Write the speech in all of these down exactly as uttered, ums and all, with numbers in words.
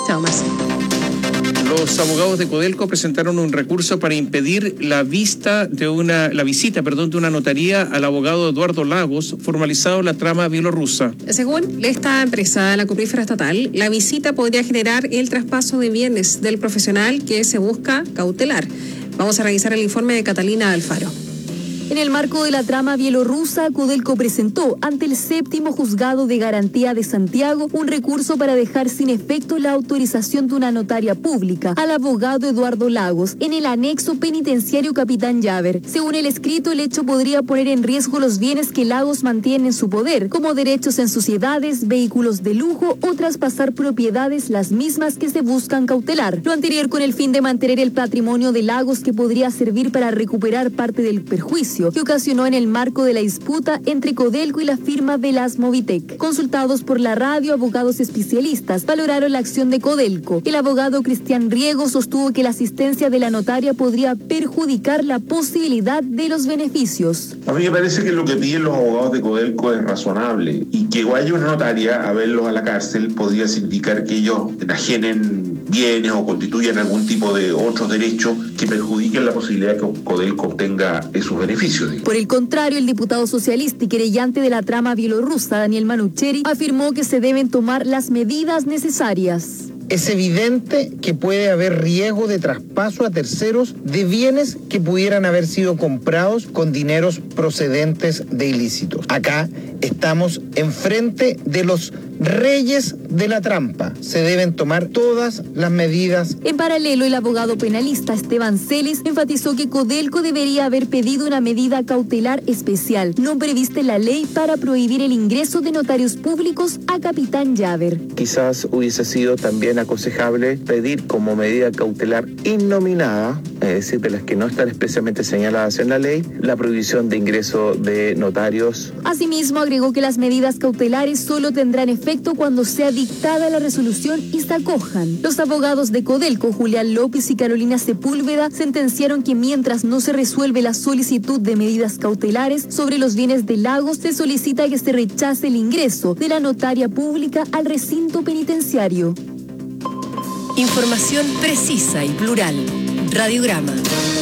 Chao, Marcelo. Los abogados de Codelco presentaron un recurso para impedir la vista de una, la visita, perdón, de una notaría al abogado Eduardo Lagos, formalizado en la trama bielorrusa. Según esta empresa, la cuprífera estatal, la visita podría generar el traspaso de bienes del profesional que se busca cautelar. Vamos a revisar el informe de Catalina Alfaro. En el marco de la trama bielorrusa, Codelco presentó ante el séptimo juzgado de garantía de Santiago un recurso para dejar sin efecto la autorización de una notaria pública al abogado Eduardo Lagos en el anexo penitenciario Capitán Llaver. Según el escrito, el hecho podría poner en riesgo los bienes que Lagos mantiene en su poder, como derechos en sociedades, vehículos de lujo o traspasar propiedades, las mismas que se buscan cautelar. Lo anterior con el fin de mantener el patrimonio de Lagos, que podría servir para recuperar parte del perjuicio que ocasionó en el marco de la disputa entre Codelco y la firma Velas Movitec. Consultados por la radio, abogados especialistas valoraron la acción de Codelco. El abogado Cristian Riego sostuvo que la asistencia de la notaria podría perjudicar la posibilidad de los beneficios. A mí me parece que lo que piden los abogados de Codelco es razonable, y que vaya una notaria a verlos a la cárcel podría significar que ellos enajenen bienes o constituyan algún tipo de otros derechos que perjudiquen la posibilidad de que Codelco obtenga esos beneficios. Por el contrario, el diputado socialista y querellante de la trama bielorrusa, Daniel Manucheri, afirmó que se deben tomar las medidas necesarias. Es evidente que puede haber riesgo de traspaso a terceros de bienes que pudieran haber sido comprados con dineros procedentes de ilícitos. Acá estamos enfrente de los reyes de la trampa. Se deben tomar todas las medidas. En paralelo, el abogado penalista Esteban Celis enfatizó que Codelco debería haber pedido una medida cautelar especial, no prevista en la ley, para prohibir el ingreso de notarios públicos a Capitán Llaver. Quizás hubiese sido también aconsejable pedir como medida cautelar innominada, es decir, de las que no están especialmente señaladas en la ley, la prohibición de ingreso de notarios. Asimismo, agregó que las medidas cautelares solo tendrán efecto cuando sea dictada la resolución y se acojan. Los abogados de Codelco, Julián López y Carolina Sepúlveda, sentenciaron que mientras no se resuelve la solicitud de medidas cautelares sobre los bienes de Lagos, se solicita que se rechace el ingreso de la notaria pública al recinto penitenciario. Información precisa y plural. Radiograma.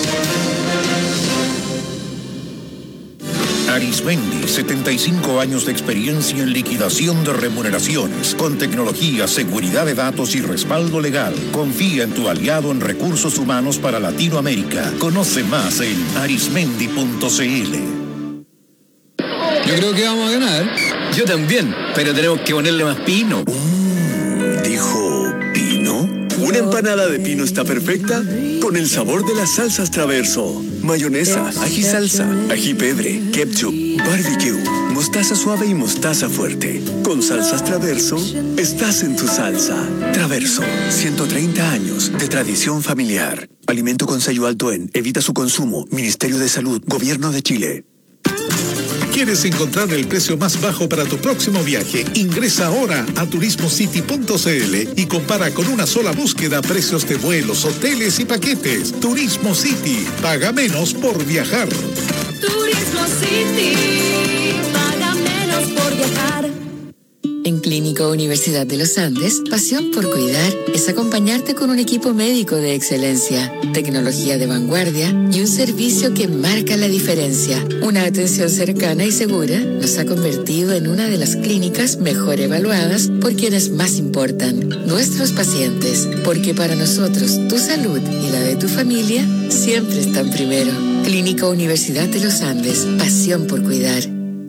Arismendi, setenta y cinco años de experiencia en liquidación de remuneraciones, con tecnología, seguridad de datos y respaldo legal. Confía en tu aliado en recursos humanos para Latinoamérica. Conoce más en arismendi punto cl. Yo creo que vamos a ganar. Yo también, pero tenemos que ponerle más pino. Mm, ¿dijo pino? Una empanada de pino está perfecta con el sabor de las salsas Traverso. Mayonesa, ají salsa, ají pebre, ketchup, barbecue, mostaza suave y mostaza fuerte. Con salsas Traverso, estás en tu salsa. Traverso, ciento treinta años de tradición familiar. Alimento con sello alto en Evita su consumo. Ministerio de Salud, Gobierno de Chile. ¿Quieres encontrar el precio más bajo para tu próximo viaje? Ingresa ahora a turismo city punto cl y compara con una sola búsqueda precios de vuelos, hoteles y paquetes. Turismo City, paga menos por viajar. Turismo City, paga menos por viajar. En Clínica Universidad de los Andes, pasión por cuidar es acompañarte con un equipo médico de excelencia, tecnología de vanguardia y un servicio que marca la diferencia. Una atención cercana y segura nos ha convertido en una de las clínicas mejor evaluadas por quienes más importan, nuestros pacientes, porque para nosotros tu salud y la de tu familia siempre están primero. Clínica Universidad de los Andes, pasión por cuidar.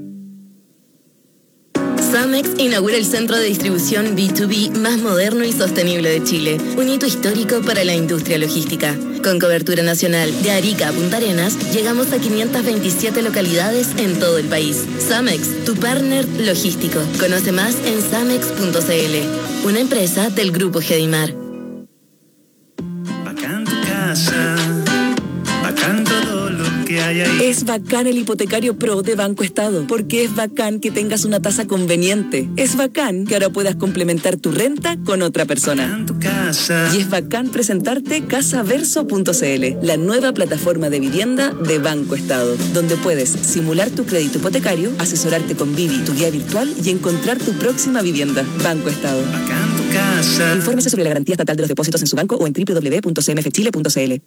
Samex inaugura el centro de distribución B dos B más moderno y sostenible de Chile, un hito histórico para la industria logística. Con cobertura nacional de Arica a Punta Arenas, llegamos a quinientas veintisiete localidades en todo el país. Samex, tu partner logístico. Conoce más en samex punto cl, una empresa del Grupo Gedimar. Bacán tu casa, bacán todo lo que hay ahí. Es bacán el hipotecario Pro de Banco Estado, porque es bacán que tengas una tasa conveniente. Es bacán que ahora puedas complementar tu renta con otra persona. Tu casa. Y es bacán presentarte casaverso punto c l, la nueva plataforma de vivienda de Banco Estado, donde puedes simular tu crédito hipotecario, asesorarte con Vivi, tu guía virtual, y encontrar tu próxima vivienda. Banco Estado. Bacán tu casa. Infórmese sobre la garantía estatal de los depósitos en su banco o en doble u doble u doble u punto c m f chile punto c l.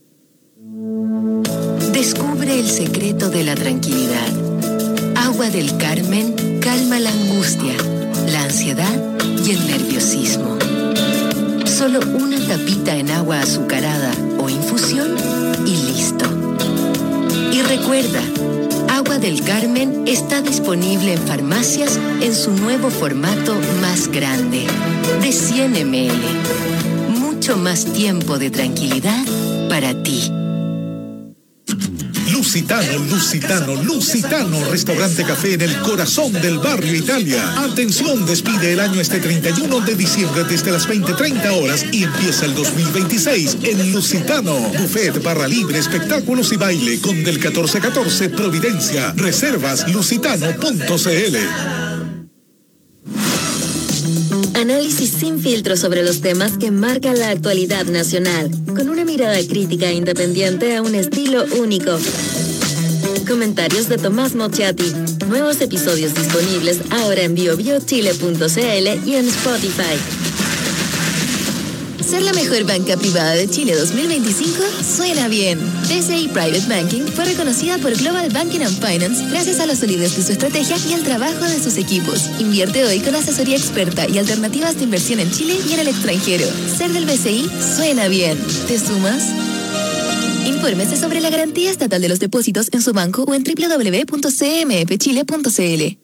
Descubre el secreto de la tranquilidad. Agua del Carmen calma la angustia, la ansiedad y el nerviosismo. Solo una tapita en agua azucarada o infusión y listo. Y recuerda, Agua del Carmen está disponible en farmacias en su nuevo formato más grande, de cien mililitros. Mucho más tiempo de tranquilidad para ti. Lusitano, Lusitano, Lusitano, restaurante café en el corazón del barrio Italia. Atención, despide el año este treinta y uno de diciembre desde las veinte treinta horas y empieza el dos mil veintiséis en Lusitano. Buffet, barra libre, espectáculos y baile con del catorce catorce Providencia. Reservas lusitano punto c l. Análisis sin filtro sobre los temas que marcan la actualidad nacional, con una mirada crítica e independiente a un estilo único. Comentarios de Tomás Mochiati. Nuevos episodios disponibles ahora en bio bio chile punto c l y en Spotify. Ser la mejor banca privada de Chile dos mil veinticinco suena bien. B C I Private Banking fue reconocida por Global Banking and Finance gracias a la solidez de su estrategia y al trabajo de sus equipos. Invierte hoy con asesoría experta y alternativas de inversión en Chile y en el extranjero. Ser del B C I suena bien. ¿Te sumas? Infórmese sobre la garantía estatal de los depósitos en su banco o en doble u doble u doble u punto c m f chile punto c l.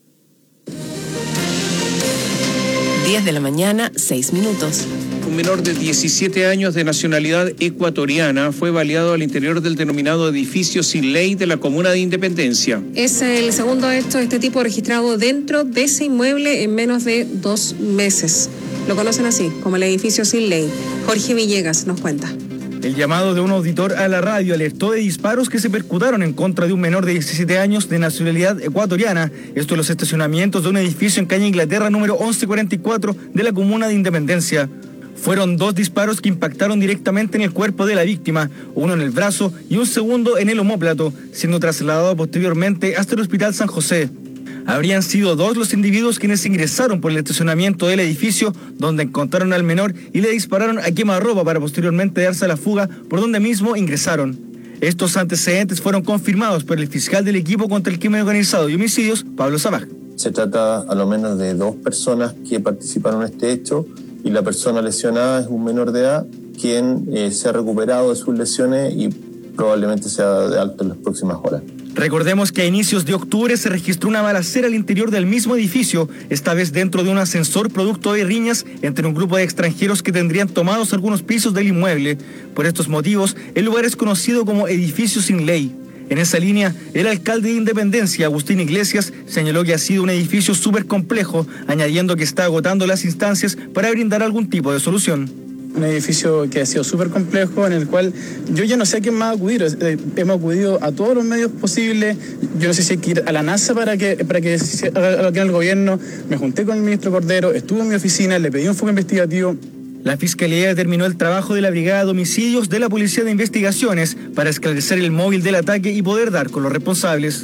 diez de la mañana, seis minutos. Un menor de diecisiete años de nacionalidad ecuatoriana fue baleado al interior del denominado edificio sin ley de la comuna de Independencia. Es el segundo hecho de este tipo registrado dentro de ese inmueble en menos de dos meses. Lo conocen así, como el edificio sin ley. Jorge Villegas nos cuenta. El llamado de un auditor a la radio alertó de disparos que se percutaron en contra de un menor de diecisiete años de nacionalidad ecuatoriana, esto en los estacionamientos de un edificio en calle Inglaterra número once cuarenta y cuatro de la comuna de Independencia. Fueron dos disparos que impactaron directamente en el cuerpo de la víctima, uno en el brazo y un segundo en el omóplato, siendo trasladado posteriormente hasta el Hospital San José. Habrían sido dos los individuos quienes ingresaron por el estacionamiento del edificio, donde encontraron al menor y le dispararon a quemarropa para posteriormente darse a la fuga, por donde mismo ingresaron. Estos antecedentes fueron confirmados por el fiscal del equipo contra el crimen organizado y homicidios, Pablo Sabaj. Se trata a lo menos de dos personas que participaron en este hecho, y la persona lesionada es un menor de edad quien eh, se ha recuperado de sus lesiones y probablemente sea de alta en las próximas horas. Recordemos que a inicios de octubre se registró una balacera al interior del mismo edificio, esta vez dentro de un ascensor producto de riñas entre un grupo de extranjeros que tendrían tomados algunos pisos del inmueble. Por estos motivos, el lugar es conocido como edificio sin ley. En esa línea, el alcalde de Independencia, Agustín Iglesias, señaló que ha sido un edificio súper complejo, añadiendo que está agotando las instancias para brindar algún tipo de solución. Un edificio que ha sido súper complejo, en el cual yo ya no sé a quién más acudir. Eh, hemos acudido a todos los medios posibles. Yo no sé si hay que ir a la NASA para que, para que haga lo que el gobierno. Me junté con el ministro Cordero, estuve en mi oficina, le pedí un enfoque investigativo. La Fiscalía determinó el trabajo de la Brigada de Homicidios de la Policía de Investigaciones para esclarecer el móvil del ataque y poder dar con los responsables.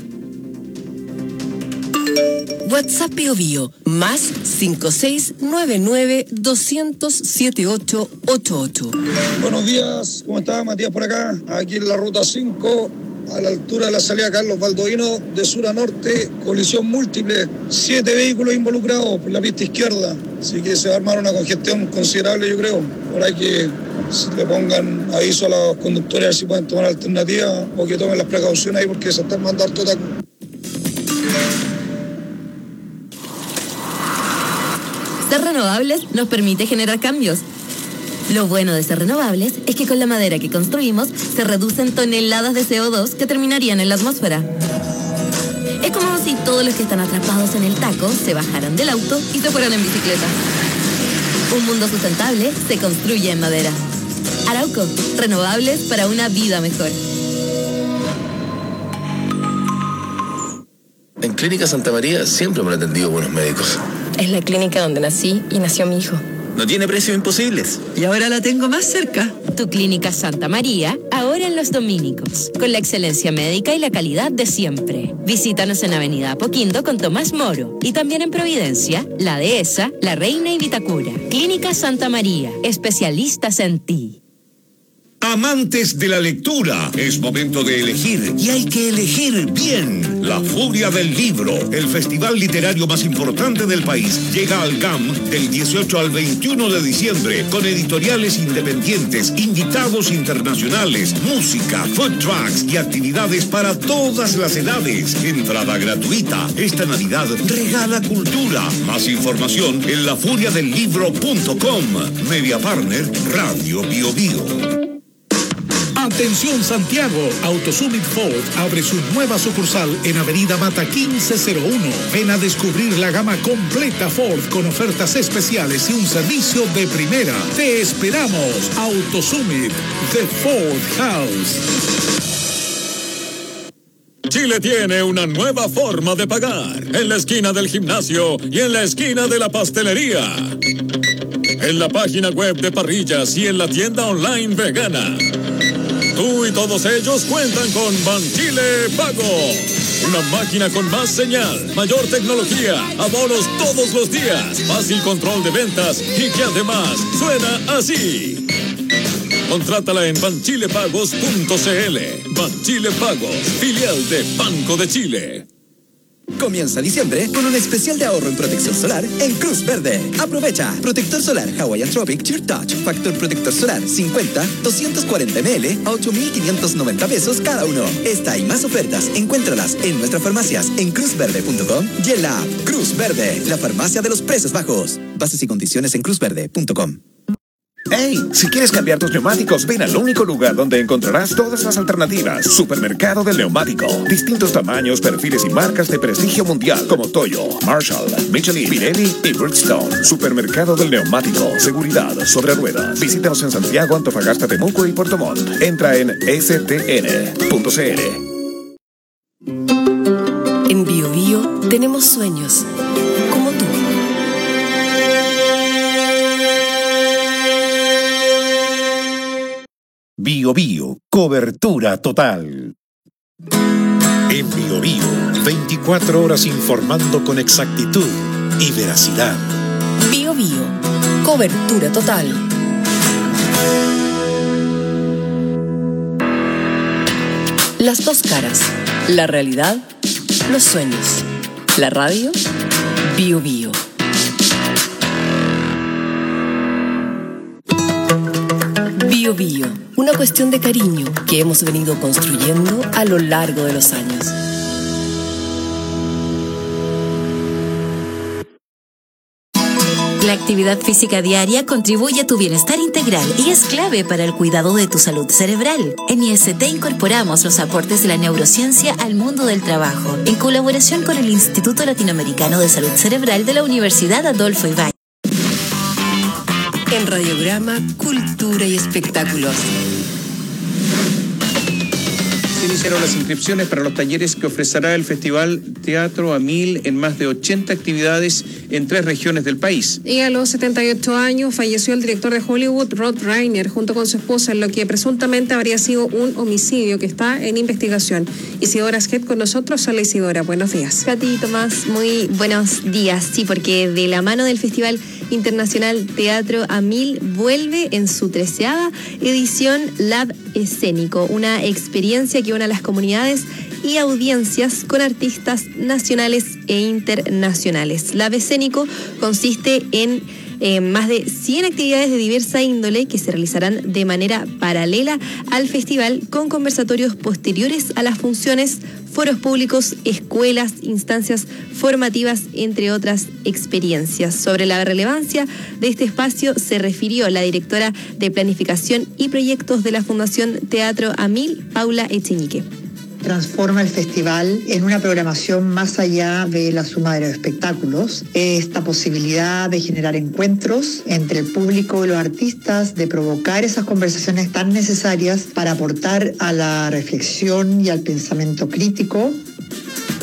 WhatsApp Bio Bio, más cinco seis nueve nueve dos cero cero siete ocho ocho ocho. Buenos días, ¿cómo está? Matías por acá, aquí en la ruta cinco, a la altura de la salida Carlos Baldoino, de sur a norte, colisión múltiple, siete vehículos involucrados por la pista izquierda, así que se va a armar una congestión considerable, yo creo. Ahora hay que le pongan aviso a los conductores a ver si pueden tomar alternativas o que tomen las precauciones ahí porque se están mandando harto taco. Ser renovables nos permite generar cambios. Lo bueno de ser renovables es que con la madera que construimos se reducen toneladas de C O dos que terminarían en la atmósfera. Es como si todos los que están atrapados en el taco se bajaran del auto y se fueran en bicicleta. Un mundo sustentable se construye en madera. Arauco, renovables para una vida mejor. En Clínica Santa María siempre me han atendido buenos médicos. Es la clínica donde nací y nació mi hijo. No tiene precios imposibles. Y ahora la tengo más cerca. Tu Clínica Santa María, ahora en Los Dominicos, con la excelencia médica y la calidad de siempre. Visítanos en Avenida Apoquindo con Tomás Moro y también en Providencia, La Dehesa, La Reina y Vitacura. Clínica Santa María, especialistas en ti. Amantes de la lectura, es momento de elegir y hay que elegir bien. La Furia del Libro, el festival literario más importante del país, llega al G A M del dieciocho al veintiuno de diciembre con editoriales independientes, invitados internacionales, música, food trucks y actividades para todas las edades. Entrada gratuita. Esta Navidad regala cultura. Más información en la furia del libro punto com. Media Partner, Radio Bio Bio. Atención Santiago, AutoSummit Ford abre su nueva sucursal en Avenida Mata quince cero uno. Ven a descubrir la gama completa Ford con ofertas especiales y un servicio de primera. Te esperamos, AutoSummit, The Ford House. Chile tiene una nueva forma de pagar, en la esquina del gimnasio y en la esquina de la pastelería. En la página web de Parrillas y en la tienda online vegana. Tú y todos ellos cuentan con Banchile Pago. Una máquina con más señal, mayor tecnología, abonos todos los días, fácil control de ventas y que además suena así. Contrátala en banchilepagos punto cl. Banchile Pagos, filial de Banco de Chile. Comienza diciembre con un especial de ahorro en protección solar en Cruz Verde. Aprovecha. Protector solar Hawaiian Tropic Sheer Touch. Factor protector solar cincuenta, doscientos cuarenta mililitros a ocho mil quinientos noventa pesos cada uno. Esta y más ofertas, encuéntralas en nuestras farmacias en cruz verde punto com y en la app Cruz Verde, la farmacia de los precios bajos. Bases y condiciones en cruz verde punto com. ¡Hey! Si quieres cambiar tus neumáticos, ven al único lugar donde encontrarás todas las alternativas. Supermercado del Neumático. Distintos tamaños, perfiles y marcas de prestigio mundial como Toyo, Marshall, Michelin, Pirelli y Bridgestone. Supermercado del Neumático. Seguridad sobre ruedas. Visítanos en Santiago, Antofagasta, Temuco y Puerto Montt. Entra en s t n punto c l. En Bio Bio tenemos sueños, como tú. Bio Bio, cobertura total. En Bio Bio, veinticuatro horas informando con exactitud y veracidad. Bio Bio, cobertura total. Las dos caras, la realidad, los sueños. La radio, Bio Bio. Bio Bio, una cuestión de cariño que hemos venido construyendo a lo largo de los años. La actividad física diaria contribuye a tu bienestar integral y es clave para el cuidado de tu salud cerebral. En I S T incorporamos los aportes de la neurociencia al mundo del trabajo, en colaboración con el Instituto Latinoamericano de Salud Cerebral de la Universidad Adolfo Ibáñez. En Radiograma, cultura y espectáculos. Se iniciaron las inscripciones para los talleres que ofrecerá el Festival Teatro a Mil en más de ochenta actividades en tres regiones del país. Y a los setenta y ocho años falleció el director de Hollywood, Rob Reiner, junto con su esposa, en lo que presuntamente habría sido un homicidio que está en investigación. Isidora Schet con nosotros. Hola Isidora, buenos días. Katy, Tomás, muy buenos días. Sí, porque de la mano del Festival Internacional Teatro a Mil vuelve en su treceava edición Lab Escénico, una experiencia que une a las comunidades y audiencias con artistas nacionales e internacionales. Lab Escénico consiste en eh, más de cien actividades de diversa índole que se realizarán de manera paralela al festival, con conversatorios posteriores a las funciones, foros públicos, escuelas, instancias formativas, entre otras experiencias. Sobre la relevancia de este espacio se refirió la directora de Planificación y Proyectos de la Fundación Teatro a Mil, Paula Echeñique. Transforma el festival en una programación más allá de la suma de los espectáculos. Esta posibilidad de generar encuentros entre el público y los artistas, de provocar esas conversaciones tan necesarias para aportar a la reflexión y al pensamiento crítico.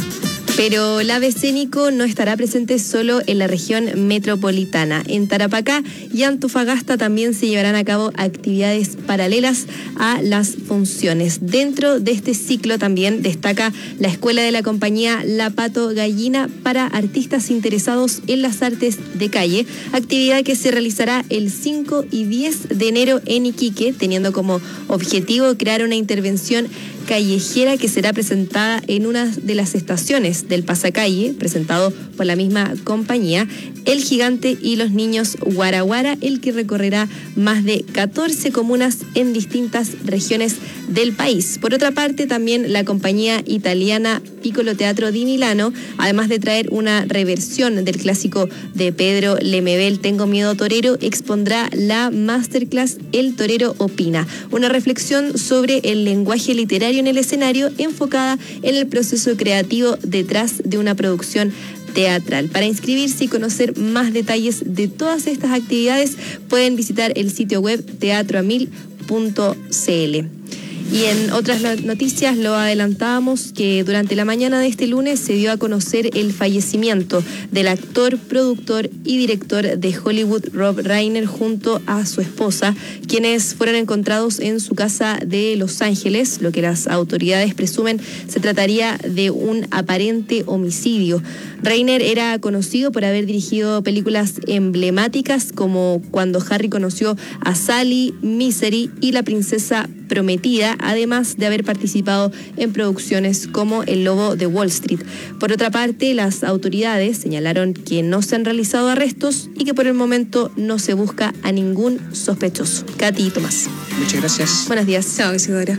Pero el ave escénico no estará presente solo en la región metropolitana. En Tarapacá y Antofagasta también se llevarán a cabo actividades paralelas a las funciones. Dentro de este ciclo también destaca la escuela de la compañía La Pato Gallina para artistas interesados en las artes de calle, actividad que se realizará el cinco y diez de enero en Iquique, teniendo como objetivo crear una intervención callejera que será presentada en una de las estaciones del Pasacalle, presentado por la misma compañía, El Gigante y los Niños Guaraguara, el que recorrerá más de catorce comunas en distintas regiones del país. Por otra parte, también la compañía italiana Piccolo Teatro di Milano, además de traer una reversión del clásico de Pedro Lemebel, Tengo Miedo Torero, expondrá la masterclass El Torero Opina, una reflexión sobre el lenguaje literario en el escenario enfocada en el proceso creativo detrás de una producción teatral. Para inscribirse y conocer más detalles de todas estas actividades pueden visitar el sitio web teatro a mil punto c l. Y en otras noticias lo adelantábamos que durante la mañana de este lunes se dio a conocer el fallecimiento del actor, productor y director de Hollywood Rob Reiner junto a su esposa, quienes fueron encontrados en su casa de Los Ángeles. Lo que las autoridades presumen se trataría de un aparente homicidio. Reiner era conocido por haber dirigido películas emblemáticas como Cuando Harry conoció a Sally, Misery y La Princesa Prometida, además de haber participado en producciones como El Lobo de Wall Street. Por otra parte, las autoridades señalaron que no se han realizado arrestos y que por el momento no se busca a ningún sospechoso. Katy y Tomás. Muchas gracias. Buenos días. Chao, Isidora.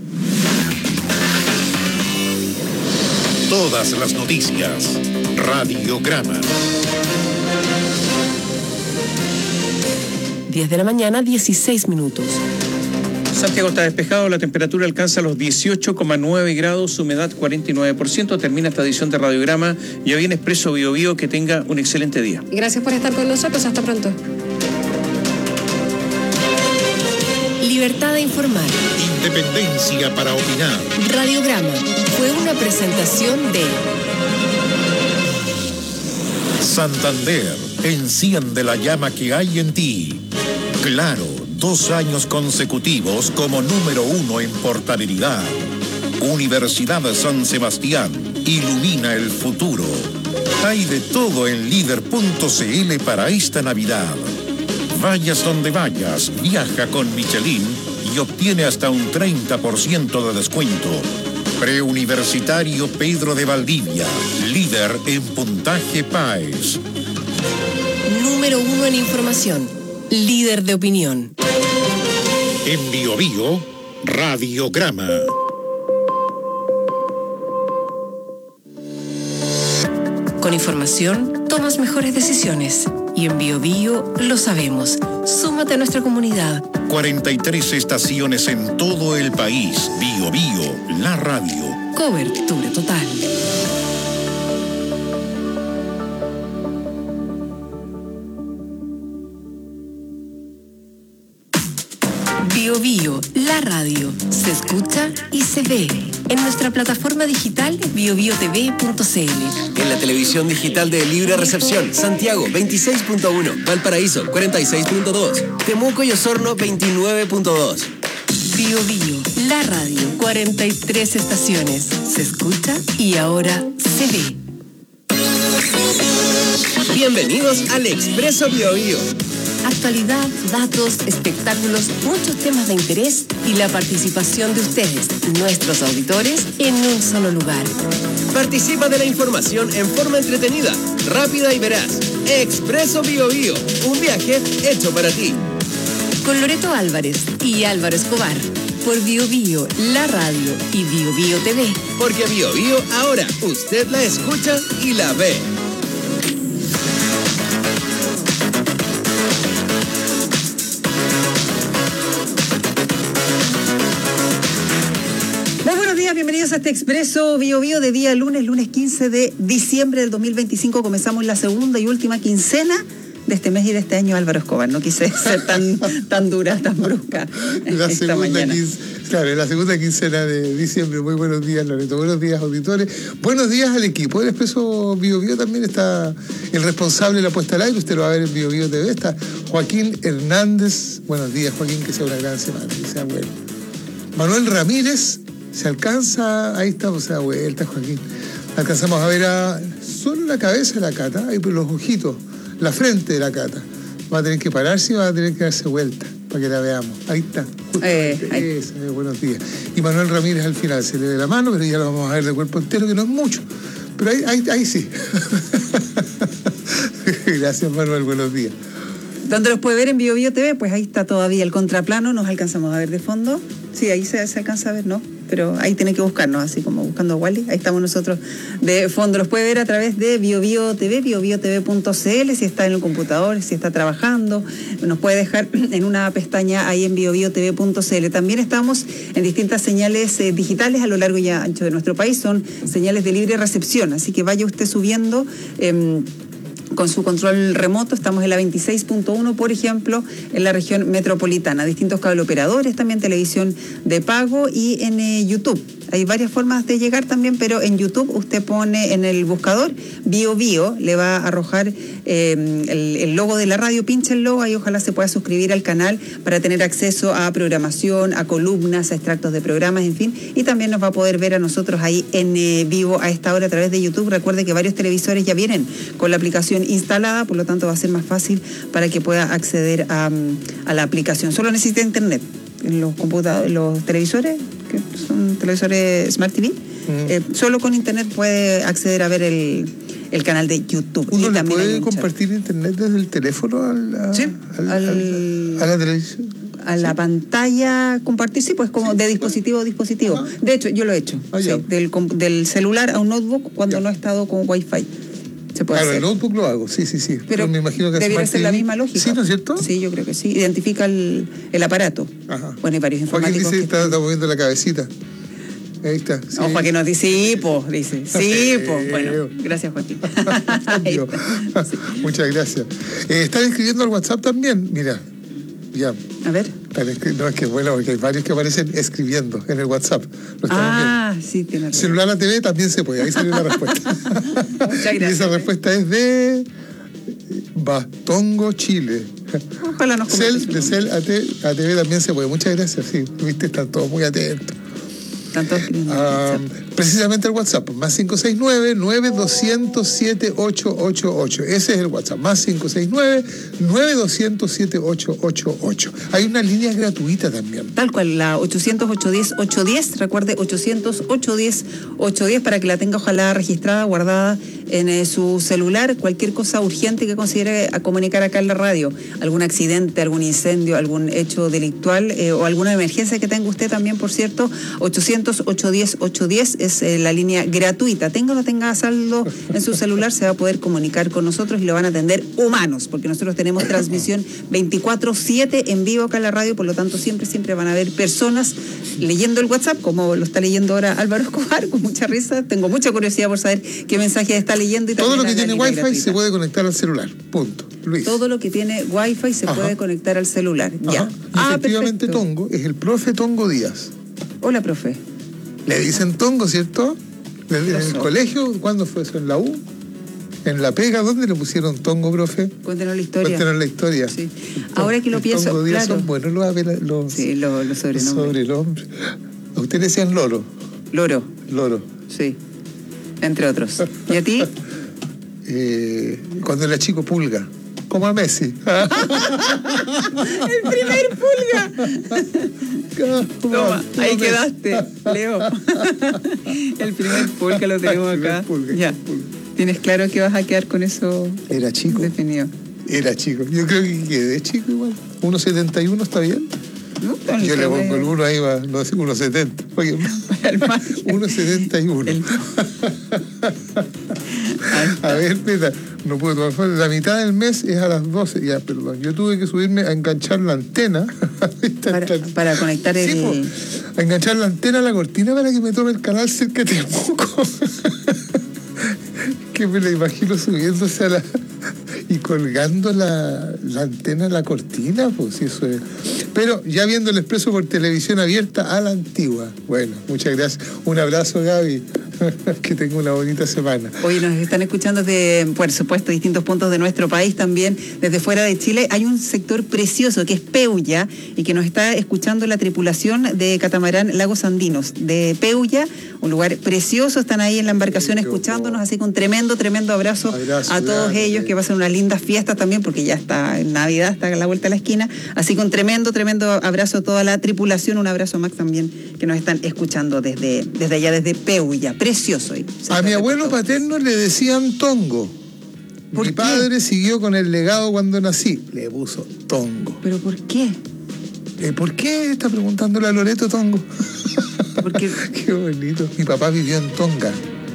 Todas las noticias. Radiograma. diez de la mañana, dieciséis minutos. Santiago está despejado, la temperatura alcanza los dieciocho coma nueve grados, humedad cuarenta y nueve por ciento. Termina esta edición de Radiograma. Y hoy en Expreso Bio Bio, que tenga un excelente día. Gracias por estar con nosotros. Hasta pronto. Libertad de informar. Independencia para opinar. Radiograma fue una presentación de Santander, enciende la llama que hay en ti. Claro, dos años consecutivos como número uno en portabilidad. Universidad de San Sebastián, ilumina el futuro. Hay de todo en líder punto c l para esta Navidad. Vayas donde vayas, viaja con Michelin y obtiene hasta un treinta por ciento de descuento. Preuniversitario Pedro de Valdivia, líder en puntaje PAES. Número uno en información, líder de opinión. En Bio Bio, Radiograma. Con información, tomas mejores decisiones. Y en Bio Bio lo sabemos. Súmate a nuestra comunidad. cuarenta y tres estaciones en todo el país. Bio Bio, la radio. Cobertura total. Bio Bio, la radio. Se escucha y se ve. En nuestra plataforma digital bio bio t v punto c l. En la televisión digital de Libre Recepción, Santiago veintiséis punto uno, Valparaíso cuarenta y seis punto dos, Temuco y Osorno veintinueve punto dos. Bio Bio, la radio, cuarenta y tres estaciones. Se escucha y ahora se ve. Bienvenidos al Expreso Bio Bio. Actualidad, datos, espectáculos, muchos temas de interés y la participación de ustedes, nuestros auditores, en un solo lugar. Participa de la información en forma entretenida, rápida y veraz. Expreso Bio Bio, un viaje hecho para ti. Con Loreto Álvarez y Álvaro Escobar, por Bio Bio, la radio y Bio Bio T V. Porque Bio Bio ahora usted la escucha y la ve. Bienvenidos a este Expreso Bio Bio de día lunes, lunes quince de diciembre del dos mil veinticinco. Comenzamos la segunda y última quincena de este mes y de este año, Álvaro Escobar. No quise ser tan, tan dura, tan brusca la esta segunda mañana. Quince, claro, la segunda quincena de diciembre. Muy buenos días, Loreto. Buenos días, auditores. Buenos días al equipo. El Expreso Bio Bio también está el responsable de la puesta al aire. Usted lo va a ver en Bio Bio T V. Está Joaquín Hernández. Buenos días, Joaquín. Que sea una gran semana. Que sea bueno. Manuel Ramírez. Se alcanza. Ahí está, o sea, vuelta, Joaquín. Alcanzamos a ver a solo la cabeza de la Cata, ahí por los ojitos, la frente de la Cata. Va a tener que pararse y va a tener que darse vuelta para que la veamos. Ahí está. Eh, ahí. Esa, eh, buenos días. Y Manuel Ramírez al final se le ve la mano, pero ya lo vamos a ver de cuerpo entero, que no es mucho. Pero ahí, ahí, ahí sí. Gracias, Manuel. Buenos días. ¿Dónde los puede ver? En Bio Bio T V, pues ahí está todavía el contraplano, nos alcanzamos a ver de fondo. Sí, ahí se, se alcanza a ver, ¿no? Pero ahí tiene que buscarnos, así como buscando a Wally. Ahí estamos nosotros de fondo. Los puede ver a través de Bio Bio T V, bio bio t v punto c l, si está en el computador, si está trabajando. Nos puede dejar en una pestaña ahí en bio bio t v punto c l. También estamos en distintas señales eh, digitales a lo largo y ancho de nuestro país. Son señales de libre recepción, así que vaya usted subiendo. Eh, Con su control remoto, estamos en la veintiséis punto uno, por ejemplo, en la región metropolitana. Distintos cableoperadores, también televisión de pago y en eh, YouTube. Hay varias formas de llegar también, pero en YouTube usted pone en el buscador Bio Bio, le va a arrojar eh, el, el logo de la radio, pincha el logo y ojalá se pueda suscribir al canal para tener acceso a programación, a columnas, a extractos de programas, en fin. Y también nos va a poder ver a nosotros ahí en eh, vivo a esta hora a través de YouTube. Recuerde que varios televisores ya vienen con la aplicación instalada, por lo tanto va a ser más fácil para que pueda acceder a, a la aplicación. Solo necesita internet. En los computadores, los televisores, que son televisores Smart T V, mm. eh, solo con internet puede acceder a ver el, el canal de YouTube. ¿Uno y le también puede compartir chat. internet desde el teléfono a la, sí, al, al, al, a la televisión? A la sí. pantalla compartir, sí, pues como sí, de dispositivo a dispositivo. Ah. De hecho, yo lo he hecho, ah, sí, del, del celular a un notebook cuando ya. no he estado con Wi-Fi. Se puede claro, hacer. el notebook lo hago, sí, sí, sí. Pero, Pero me imagino que debería ser la misma lógica. Sí, ¿no es cierto? Sí, yo creo que sí. Identifica el, el aparato. Ajá. Bueno, hay varios informáticos. Joaquín dice que está, está moviendo la cabecita. Ahí está. Sí. No, Joaquín nos dice, sí, pues, dice. Sí, pues. Bueno, gracias, Joaquín. sí. Muchas gracias. Eh, ¿Están escribiendo al WhatsApp también? Mira, ya. A ver. No, es que bueno, porque hay varios que aparecen escribiendo en el WhatsApp. Lo ah, viendo. Sí, tiene razón. Celular a T V también se puede, ahí salió la respuesta. Muchas gracias. Y esa respuesta es de Bastongo, Chile. Ojalá nos Cel, de Cel a T V también se puede. Muchas gracias, sí. Viste, están todos muy atentos. Uh, precisamente el WhatsApp, más cinco seis nueve, nueve dos cero cero, siete ocho ocho ocho. Ese es el WhatsApp, más cinco seis nueve, nueve dos cero cero, siete ocho ocho ocho. Hay una línea gratuita también. Tal cual, la ochocientos, ochocientos diez, ochocientos diez. Recuerde, ochocientos, ochocientos diez, ochocientos diez para que la tenga ojalá registrada, guardada en eh, su celular. Cualquier cosa urgente que considere a comunicar acá en la radio. Algún accidente, algún incendio, algún hecho delictual eh, o alguna emergencia que tenga usted también, por cierto. ochocientos, ochocientos diez, ochocientos diez es eh, la línea gratuita. Tenga o no tenga saldo en su celular, se va a poder comunicar con nosotros y lo van a atender humanos, porque nosotros tenemos transmisión veinticuatro siete en vivo acá en la radio, por lo tanto siempre, siempre van a haber personas leyendo el WhatsApp, como lo está leyendo ahora Álvaro Escobar, con mucha risa. Tengo mucha curiosidad por saber qué mensaje está leyendo. Y todo lo que tiene Wi-Fi gratuita. Se puede conectar al celular, punto. Luis. Todo lo que tiene Wi-Fi se Ajá. puede conectar al celular, Ajá. ya. Y ah, efectivamente perfecto. Tongo es el profe Tongo Díaz. Hola, profe. Le dicen Tongo, ¿cierto? En el, el colegio, ¿cuándo fue eso? ¿En la U? ¿En la pega? ¿Dónde le pusieron Tongo, profe? Cuéntenos la historia. Cuéntenos la historia. Sí. Ahora que lo pienso, Tongo Díaz claro. son buenos los, los, sí, los, los sobrenombres. Los sobrenombres. A ustedes le decían Loro. Loro. Loro. Sí, entre otros. ¿Y a ti? eh, cuando era chico, Pulga. Como a Messi. ¡El primer Pulga! Toma, ahí quedaste, Leo. El primer Pulga lo tenemos acá. Pulga, ya. Pulga. ¿Tienes claro que vas a quedar con eso? Era chico. Definido. Era chico. Yo creo que quedé chico igual. uno setenta y uno está bien. No, yo le pongo el uno ahí, va, no sé, uno setenta. uno setenta y uno. El... A ver, Peta, no puedo tomar fotos. La mitad del mes es a las doce. Ya, perdón. Yo tuve que subirme a enganchar la antena. para, para conectar el... Sí, pues, a enganchar la antena a la cortina para que me tome el canal cerca de Temuco. Que me la imagino subiéndose a la... y colgando la, la antena en la cortina, pues eso es. Pero ya viendo el Expreso por televisión abierta a la antigua. Bueno, muchas gracias. Un abrazo, Gaby. Que tenga una bonita semana. Hoy nos están escuchando desde, por supuesto, distintos puntos de nuestro país también, desde fuera de Chile. Hay un sector precioso que es Peulla y que nos está escuchando la tripulación de Catamarán Lagos Andinos de Peulla, un lugar precioso. Están ahí en la embarcación escuchándonos, así que un tremendo, tremendo abrazo, abrazo a todos grande. Ellos, que pasen unas lindas fiestas también, porque ya está en Navidad, está a la vuelta de la esquina. Así que un tremendo, tremendo abrazo a toda la tripulación. Un abrazo a Max también, que nos están escuchando desde, desde allá, desde Peulla. Precioso. A mi abuelo paterno le decían Tongo. Mi padre siguió con el legado cuando nací. Le puso Tongo. ¿Pero por qué? Eh, ¿Por qué? Está preguntándole a Loreto Tongo. Porque... Qué bonito. Mi papá vivió en Tonga.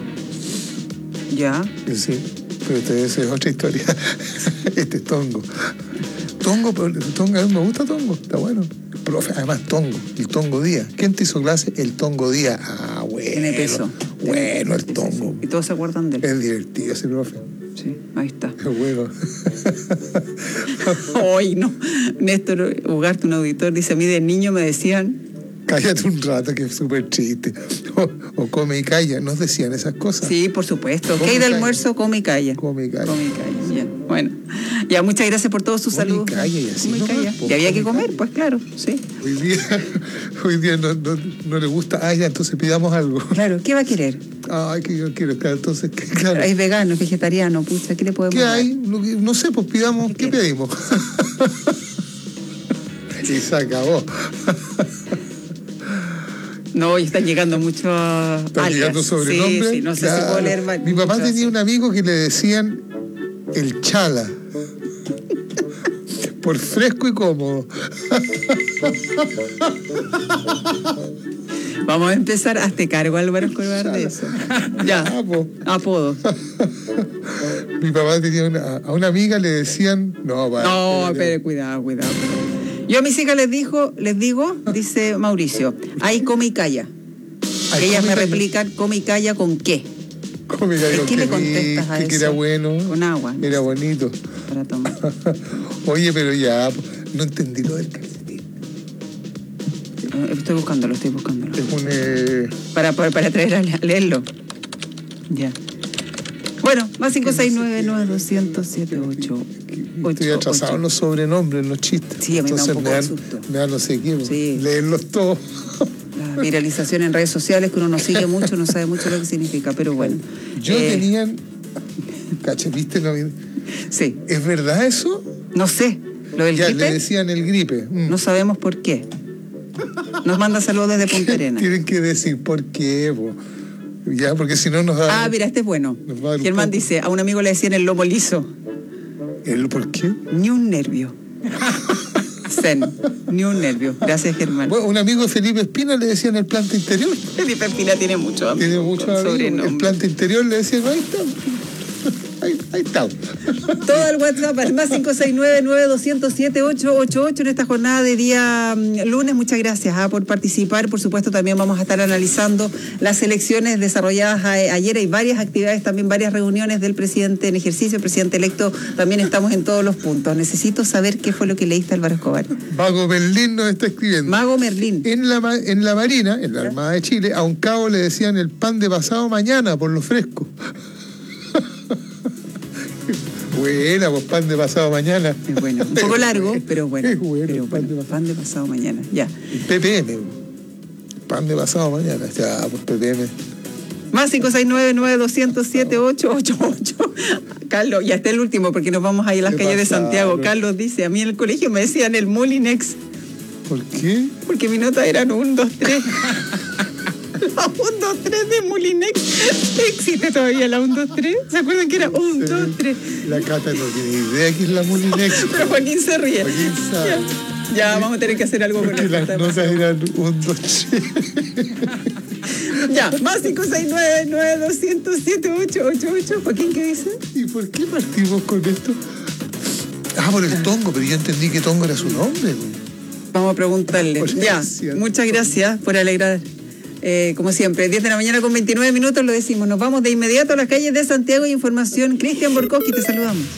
¿Ya? Sí, pero esta es otra historia. Este es Tongo. Tongo, Tongo, a mí me gusta Tongo, está bueno. Profe, además Tongo, el Tongo Díaz. ¿Quién te hizo clase? El Tongo Díaz. Ah, bueno. Tiene peso. Bueno, el Tongo. Sí, sí, sí. Y todos se acuerdan de él. Es divertido ese profe. Sí, ahí está. Qué bueno. Hoy no. Néstor Ugarte, un auditor, dice: a mí de niño me decían... Cállate un rato, que es súper triste. O, o come y calla, ¿nos decían esas cosas? Sí, por supuesto. ¿Qué hay de almuerzo? Come y calla. Come y calla. Come y calla, ya. Bueno, ya, muchas gracias por todos sus saludos. Come y calla y así. Come y calla. Y había que comer, pues claro, sí. Hoy día, hoy día no, no, no le gusta. Ah, ya, entonces pidamos algo. Claro, ¿qué va a querer? Ay, que yo quiero, claro, entonces, claro. Es vegano, es vegetariano, pucha, ¿qué le podemos ¿Qué dar? hay? No sé, pues pidamos, ¿qué, ¿Qué pedimos? Y se acabó. No, y están llegando mucho Están alias. Llegando sobrenombres. Sí, sí, no sé claro. si puedo leer mal. Mi papá tenía un amigo que le decían el Chala. Por fresco y cómodo. Vamos a empezar. Hazte cargo, Álvaro Escobar, de eso. Ya, apodo. Mi papá tenía una, a una amiga le decían... No, vale, no, pero, pero cuidado, cuidado. Yo a mis hijas les dijo, les digo, dice Mauricio, ahí come y calla. Que ellas me replican, come y calla ¿con qué? Come y calla con qué. ¿Qué le contestas a que eso? Que era bueno. Con agua. Era bonito. Para tomar. Oye, pero ya, no entendí lo del calcetín. Estoy buscándolo, estoy buscándolo. Es un... Eh... Para, para, para traer a leerlo. Ya. Bueno, más cinco seis nueve nueve dos cero cero siete ocho. Estoy atrasado en los sobrenombres, en los chistes. Sí, a mí entonces me da un poco me dan, de susto. Me dan no sé qué, sí. Leerlos todos. La viralización en redes sociales, que uno no sigue mucho, no sabe mucho lo que significa, pero bueno. Yo eh... tenían... Cacha, ¿viste? No, sí. ¿Es verdad eso? No sé. ¿Lo del ya, gripe? le decían el gripe. Mm. No sabemos por qué. Nos manda saludos desde Punta Arenas. Tienen que decir por qué, po. Ya, porque si no nos da... Ah, mira, este es bueno. Germán dice, a un amigo le decían el lomo liso. ¿El por qué? Ni un nervio. Zen, ni un nervio. Gracias, Germán. Bueno, un amigo de Felipe Espina le decían el planta interior. Felipe Espina tiene mucho amigos. Tiene mucho amigos. El planta interior le decían, ahí está. Ahí, ahí está. Todo el WhatsApp al más cinco seis nueve nueve dos cero siete ocho ocho ocho en esta jornada de día um, lunes. Muchas gracias ah, por participar. Por supuesto, también vamos a estar analizando las elecciones desarrolladas a, ayer. Hay varias actividades, también varias reuniones del presidente en ejercicio, el presidente electo. También estamos en todos los puntos. Necesito saber qué fue lo que leíste, Álvaro Escobar. Mago Merlín nos está escribiendo. Mago Merlín. En la, en la Marina, en la Armada de Chile, a un cabo le decían el pan de pasado mañana por lo fresco. Buena, pues pan de pasado mañana. Es bueno. Un poco largo, pero bueno. Es bueno, pero pan, bueno. De pan de pasado mañana. Ya. P P M. Pan de pasado mañana. Ya, pues P P M. Más cinco seis nueve nueve dos cero siete ocho ocho ocho. Carlos, ya está el último porque nos vamos a ir a las calles de Santiago. Carlos dice, a mí en el colegio me decían el Molinex. ¿Por qué? Porque mi nota eran un, dos, tres. La un, dos, tres de Molinex. ¿Existe todavía la un, dos, tres? ¿Se acuerdan que era un, dos, tres? La Cata no tiene idea que es la Molinex. Pero Joaquín se ríe. Joaquín sabe. Ya, ya vamos a tener que hacer algo con esto. Las notas eran un, dos, tres. Ya, más cinco seis nueve nueve dos cero siete ocho ocho ocho. Joaquín, ¿qué dice? ¿Y por qué partimos con esto? Ah, por el Tongo, pero yo entendí que Tongo era su nombre. Vamos a preguntarle. Por ya, gracias. Muchas gracias por alegrar. Eh, como siempre, diez de la mañana con veintinueve minutos lo decimos. Nos vamos de inmediato a las calles de Santiago y información. Cristian Borkowski, te saludamos.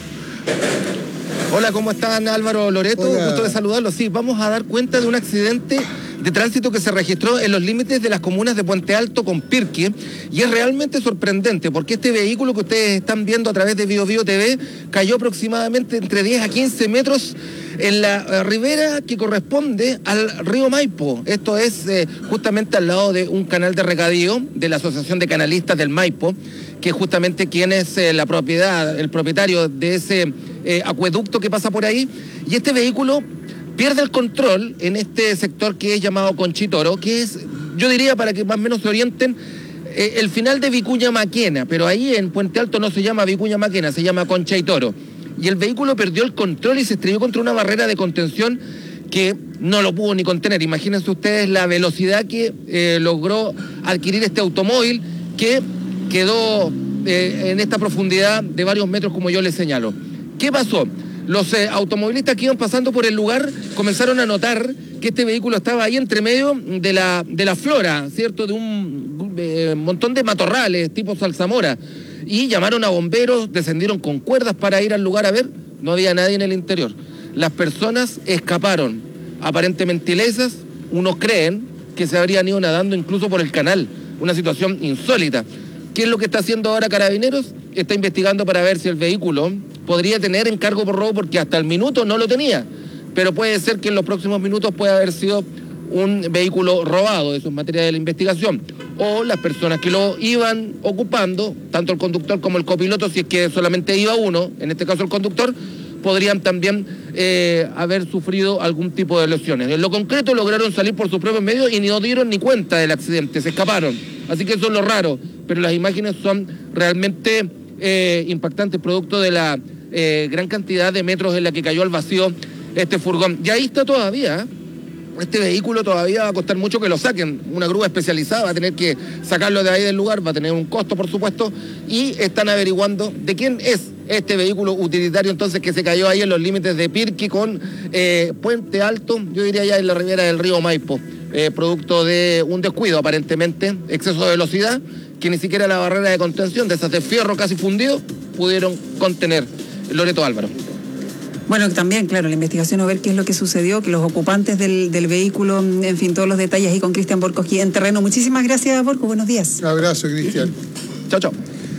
Hola, ¿cómo están? Álvaro Loreto, Hola. gusto de saludarlos. Sí, vamos a dar cuenta de un accidente de tránsito que se registró en los límites de las comunas de Puente Alto con Pirque, y es realmente sorprendente porque este vehículo que ustedes están viendo a través de Bio Bio T V cayó aproximadamente entre diez a quince metros en la eh, ribera que corresponde al río Maipo. Esto es eh, justamente al lado de un canal de regadío de la Asociación de Canalistas del Maipo, que es justamente quien es eh, la propiedad, el propietario de ese eh, acueducto que pasa por ahí. Y este vehículo pierde el control en este sector que es llamado Conchitoro, que es, yo diría, para que más o menos se orienten, eh, el final de Vicuña Maquena, pero ahí en Puente Alto no se llama Vicuña Maquena, se llama Concha y Toro. Y el vehículo perdió el control y se estrelló contra una barrera de contención que no lo pudo ni contener. Imagínense ustedes la velocidad que eh, logró adquirir este automóvil, que quedó eh, en esta profundidad de varios metros, como yo les señalo. ¿Qué pasó? Los eh, automovilistas que iban pasando por el lugar comenzaron a notar que este vehículo estaba ahí entre medio de la, de la flora, ¿cierto? De un eh, montón de matorrales tipo zarzamora. Y llamaron a bomberos, descendieron con cuerdas para ir al lugar a ver. No había nadie en el interior. Las personas escaparon, aparentemente ilesas. Unos creen que se habrían ido nadando incluso por el canal. Una situación insólita. ¿Qué es lo que está haciendo ahora Carabineros? Está investigando para ver si el vehículo podría tener encargo por robo, porque hasta el minuto no lo tenía. Pero puede ser que en los próximos minutos pueda haber sido un vehículo robado. Eso es materia de la investigación. O las personas que lo iban ocupando, tanto el conductor como el copiloto, si es que solamente iba uno, en este caso el conductor, podrían también eh, haber sufrido algún tipo de lesiones. En lo concreto lograron salir por sus propios medios y no dieron ni cuenta del accidente, se escaparon. Así que eso es lo raro, pero las imágenes son realmente eh, impactantes, producto de la eh, gran cantidad de metros en la que cayó al vacío este furgón. Y ahí está todavía, ¿eh? Este vehículo todavía va a costar mucho que lo saquen. Una grúa especializada va a tener que sacarlo de ahí del lugar, va a tener un costo, por supuesto, y están averiguando de quién es este vehículo utilitario entonces que se cayó ahí en los límites de Pirque con eh, Puente Alto, yo diría ya en la ribera del río Maipo, eh, producto de un descuido aparentemente, exceso de velocidad, que ni siquiera la barrera de contención de esas de fierro casi fundido pudieron contener. Loreto Álvaro. Bueno, también, claro, la investigación a ver qué es lo que sucedió, que los ocupantes del, del vehículo, en fin, todos los detalles ahí con Cristian Borco aquí en terreno. Muchísimas gracias, Borco, buenos días. Un abrazo, Cristian. Chao, chao.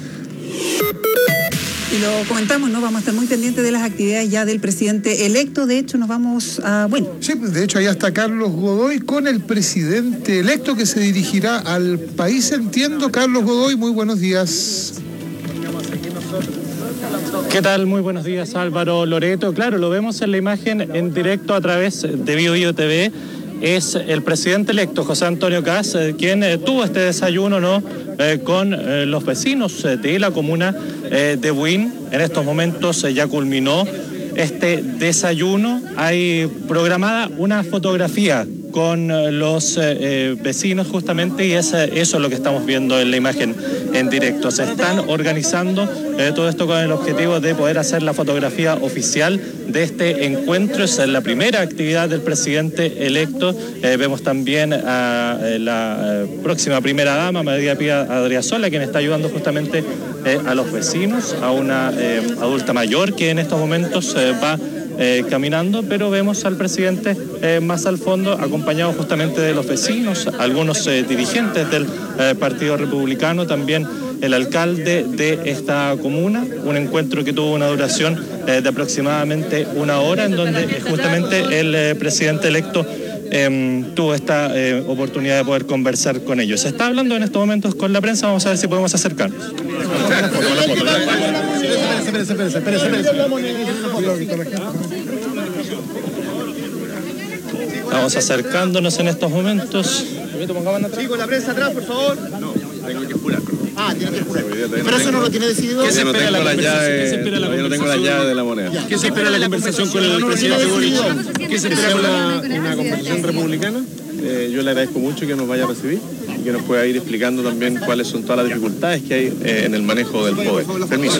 Y lo comentamos, ¿no? Vamos a estar muy pendientes de las actividades ya del presidente electo. De hecho, nos vamos a... Bueno. Sí, de hecho, allá está Carlos Godoy con el presidente electo que se dirigirá al país, entiendo. Carlos Godoy, muy buenos días. ¿Qué tal? Muy buenos días, Álvaro Loreto. Claro, lo vemos en la imagen en directo a través de Bio Bio T V. Es el presidente electo, José Antonio Kast, eh, quien eh, tuvo este desayuno, ¿no? Eh, con eh, los vecinos eh, de la comuna eh, de Buin. En estos momentos eh, ya culminó este desayuno. Hay programada una fotografía con eh, los eh, vecinos justamente, y es, eh, eso es lo que estamos viendo en la imagen en directo. Se están organizando eh, todo esto con el objetivo de poder hacer la fotografía oficial de este encuentro. Es la primera actividad del presidente electo. Eh, vemos también a eh, la eh, próxima primera dama, María Pía Adriasola, quien está ayudando justamente eh, a los vecinos, a una eh, adulta mayor que en estos momentos eh, va Eh, caminando, pero vemos al presidente eh, más al fondo, acompañado justamente de los vecinos, algunos eh, dirigentes del eh, Partido Republicano, también el alcalde de esta comuna, un encuentro que tuvo una duración eh, de aproximadamente una hora, en donde eh, justamente el eh, presidente electo eh, tuvo esta eh, oportunidad de poder conversar con ellos. Se está hablando en estos momentos con la prensa, vamos a ver si podemos acercarnos. Espérese, espérese, espérese, espérese. Estamos acercándonos en estos momentos. Chicos, la prensa atrás, por favor. No, tengo que jurar. Ah, tiene que jurar. Pero eso no lo tiene decidido. ¿Qué se espera la conversación? Todavía no tengo la llave de la moneda. ¿Qué se espera la conversación con el presidente Boric? ¿Qué se espera una, una conversación republicana? Eh, yo le agradezco mucho que nos vaya a recibir. que nos pueda ir explicando también cuáles son todas las dificultades que hay eh, en el manejo del poder. Permiso.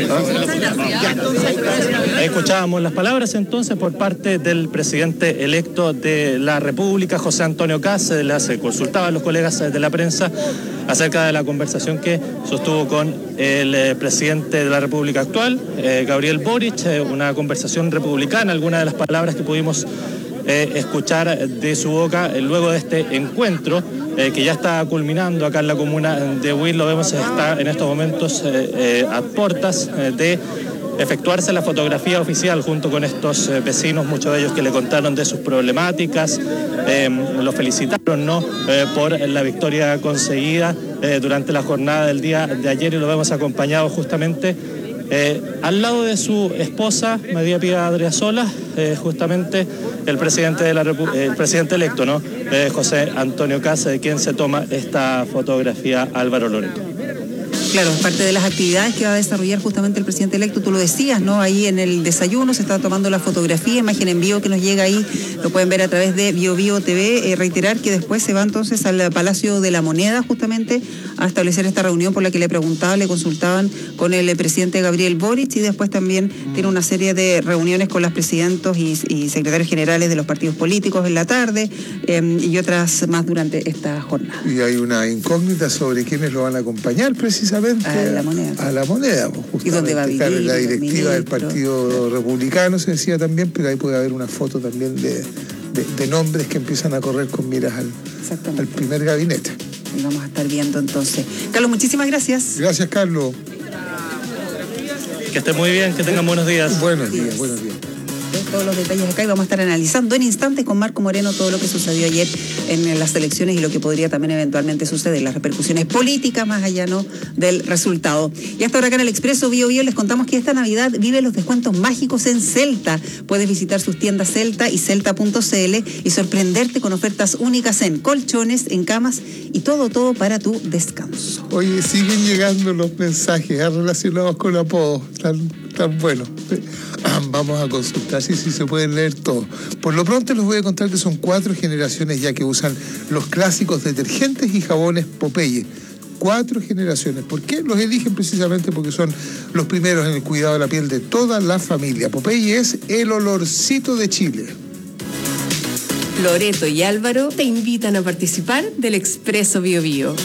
Escuchábamos las palabras entonces por parte del presidente electo de la República, José Antonio Kast. Las consultaban los colegas de la prensa acerca de la conversación que sostuvo con el eh, presidente de la República actual, eh, Gabriel Boric, eh, una conversación republicana, algunas de las palabras que pudimos eh, escuchar de su boca eh, luego de este encuentro eh, que ya está culminando acá en la comuna de Huil. Lo vemos, está en estos momentos eh, eh, a puertas eh, de efectuarse la fotografía oficial junto con estos eh, vecinos, muchos de ellos que le contaron de sus problemáticas, eh, lo felicitaron, ¿no? Eh, por la victoria conseguida eh, durante la jornada del día de ayer, y lo vemos acompañado justamente eh, al lado de su esposa, María Pía Adriasola, eh, justamente el presidente de la Repu- eh, el presidente electo, ¿no? Eh, José Antonio Kast, de quien se toma esta fotografía, Álvaro Loreto. Claro, es parte de las actividades que va a desarrollar justamente el presidente electo, tú lo decías, ¿no? Ahí en el desayuno se está tomando la fotografía, imagen en vivo que nos llega ahí, lo pueden ver a través de Bio Bio T V. Eh, reiterar que después se va entonces al Palacio de la Moneda justamente a establecer esta reunión por la que le preguntaban, le consultaban con el presidente Gabriel Boric, y después también tiene una serie de reuniones con los presidentos y, y secretarios generales de los partidos políticos en la tarde eh, y otras más durante esta jornada. Y hay una incógnita sobre quiénes lo van a acompañar precisamente a la moneda. A la moneda, pues, ¿Y dónde va a vivir? Claro, la directiva del ministro. Partido Republicano se decía también, pero ahí puede haber una foto también de, de, de nombres que empiezan a correr con miras al, al primer gabinete. Y vamos a estar viendo entonces. Carlos, muchísimas gracias. Gracias, Carlos. Que esté muy bien, que tengan buenos días. Buenos días, buenos días. Todos los detalles acá y vamos a estar analizando en instantes con Marco Moreno todo lo que sucedió ayer en las elecciones y lo que podría también eventualmente suceder, las repercusiones políticas más allá, ¿no?, del resultado. Y hasta ahora acá en el Expreso Bio Bio les contamos que esta Navidad vive los descuentos mágicos en Celta. Puedes visitar sus tiendas Celta y Celta punto c l y sorprenderte con ofertas únicas en colchones, en camas y todo, todo para tu descanso. Oye, siguen llegando los mensajes ¿eh? relacionados con apodos, tan, tan buenos. Vamos a consultar si, si se pueden leer todo. Por lo pronto les voy a contar que son cuatro generaciones ya que usan los clásicos detergentes y jabones Popeye. Cuatro generaciones. ¿Por qué? Los eligen precisamente porque son los primeros en el cuidado de la piel de toda la familia. Popeye es el olorcito de Chile. Loreto y Álvaro te invitan a participar del Expreso Bio Bio.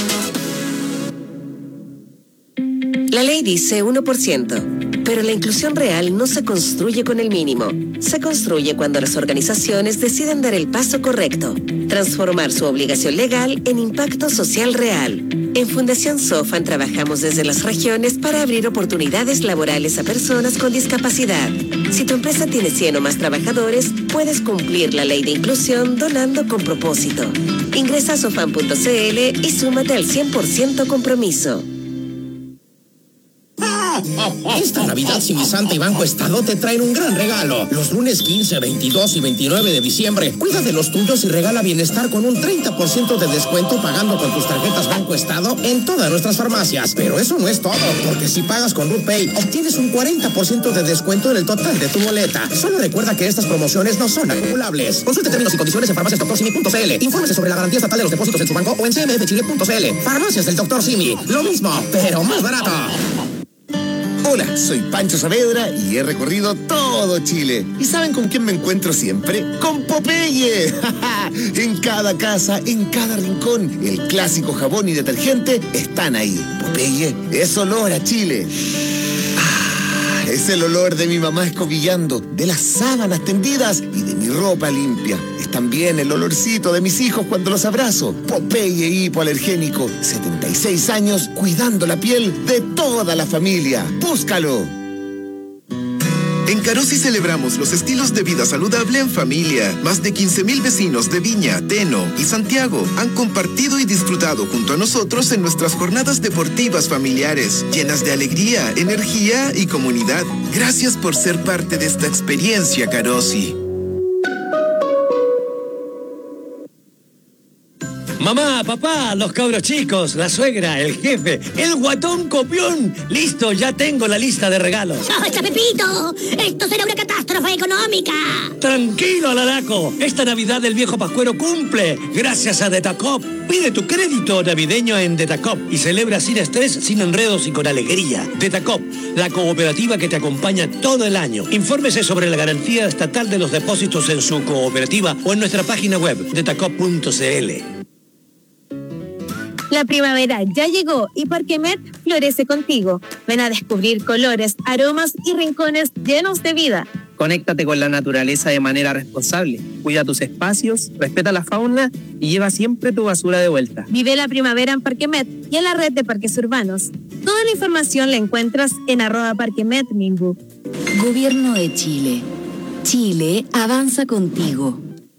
La ley dice uno por ciento, pero la inclusión real no se construye con el mínimo. Se construye cuando las organizaciones deciden dar el paso correcto, transformar su obligación legal en impacto social real. En Fundación Sofan trabajamos desde las regiones para abrir oportunidades laborales a personas con discapacidad. Si tu empresa tiene cien o más trabajadores, puedes cumplir la ley de inclusión donando con propósito. Ingresa a sofan punto c l y súmate al cien por ciento compromiso. Esta Navidad Civisanta y Banco Estado te traen un gran regalo. Los lunes quince, veintidós y veintinueve de diciembre, cuida de los tuyos y regala bienestar con un treinta por ciento de descuento pagando con tus tarjetas Banco Estado en todas nuestras farmacias. Pero eso no es todo, porque si pagas con RuPay, obtienes un cuarenta por ciento de descuento en el total de tu boleta. Solo recuerda que estas promociones no son acumulables. Consulte términos y condiciones en farmacias doctor simi punto c l. Infórmese sobre la garantía estatal de los depósitos en su banco o en c m f chile punto c l. Farmacias del doctor Simi. Lo mismo, pero más barato. Hola, soy Pancho Saavedra y he recorrido todo Chile. ¿Y saben con quién me encuentro siempre? ¡Con Popeye! En cada casa, en cada rincón, el clásico jabón y detergente están ahí. Popeye es olor a Chile. Ah, es el olor de mi mamá escobillando, de las sábanas tendidas y de mi ropa limpia. Es también el olorcito de mis hijos cuando los abrazo. Popeye hipoalergénico, setenta y seis años cuidando la piel de toda la familia. ¡Búscalo! En Carosi celebramos los estilos de vida saludable en familia. Más de quince mil vecinos de Viña, Teno y Santiago han compartido y disfrutado junto a nosotros en nuestras jornadas deportivas familiares, llenas de alegría, energía y comunidad. Gracias por ser parte de esta experiencia, Carosi. Mamá, papá, los cabros chicos, la suegra, el jefe, el guatón copión. Listo, ya tengo la lista de regalos. ¡Basta, Pepito! ¡Esto será una catástrofe económica! Tranquilo, Alaraco. Esta Navidad el viejo Pascuero cumple gracias a Detacop. Pide tu crédito navideño en Detacop y celebra sin estrés, sin enredos y con alegría. Detacop, la cooperativa que te acompaña todo el año. Infórmese sobre la garantía estatal de los depósitos en su cooperativa o en nuestra página web detacop punto c l. La primavera ya llegó y Parquemet florece contigo. Ven a descubrir colores, aromas y rincones llenos de vida. Conéctate con la naturaleza de manera responsable. Cuida tus espacios, respeta la fauna y lleva siempre tu basura de vuelta. Vive la primavera en Parquemet y en la red de parques urbanos. Toda la información la encuentras en arroba Parquemet Minbu. Gobierno de Chile. Chile avanza contigo.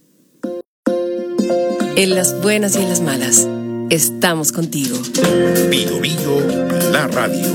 En las buenas y en las malas, estamos contigo. Bio Bio, la radio.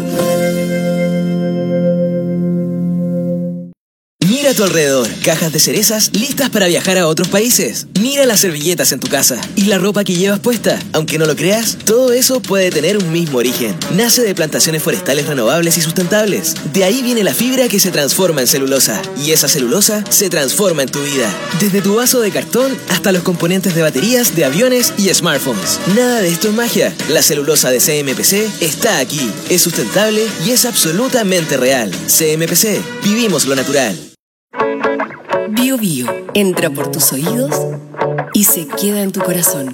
Mira a tu alrededor, cajas de cerezas listas para viajar a otros países. Mira las servilletas en tu casa y la ropa que llevas puesta. Aunque no lo creas, todo eso puede tener un mismo origen. Nace de plantaciones forestales renovables y sustentables. De ahí viene la fibra que se transforma en celulosa. Y esa celulosa se transforma en tu vida. Desde tu vaso de cartón hasta los componentes de baterías de aviones y smartphones. Nada de esto es magia. La celulosa de C M P C está aquí. Es sustentable y es absolutamente real. C M P C. Vivimos lo natural. Bio Bio entra por tus oídos y se queda en tu corazón.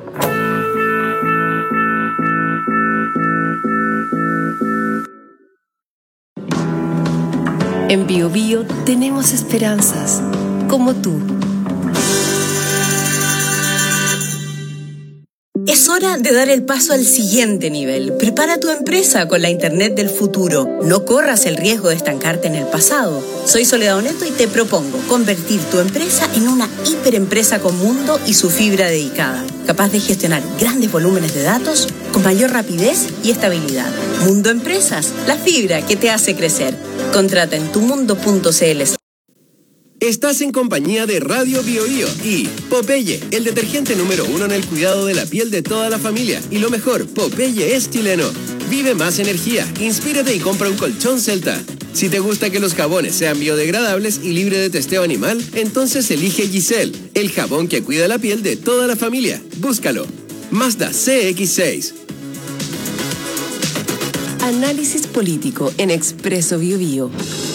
En Bio Bio tenemos esperanzas, como tú. Es hora de dar el paso al siguiente nivel. Prepara tu empresa con la Internet del futuro. No corras el riesgo de estancarte en el pasado. Soy Soledad Oneto y te propongo convertir tu empresa en una hiperempresa con mundo y su fibra dedicada, capaz de gestionar grandes volúmenes de datos con mayor rapidez y estabilidad. Mundo Empresas, la fibra que te hace crecer. Contrata en tumundo punto c l. Estás en compañía de Radio Bio Bio y Popeye, el detergente número uno en el cuidado de la piel de toda la familia. Y lo mejor, Popeye es chileno. Vive más energía, inspírate y compra un colchón Celta. Si te gusta que los jabones sean biodegradables y libre de testeo animal, entonces elige Giselle, el jabón que cuida la piel de toda la familia. Búscalo. Mazda C X seis. Análisis político en Expreso Bio Bio.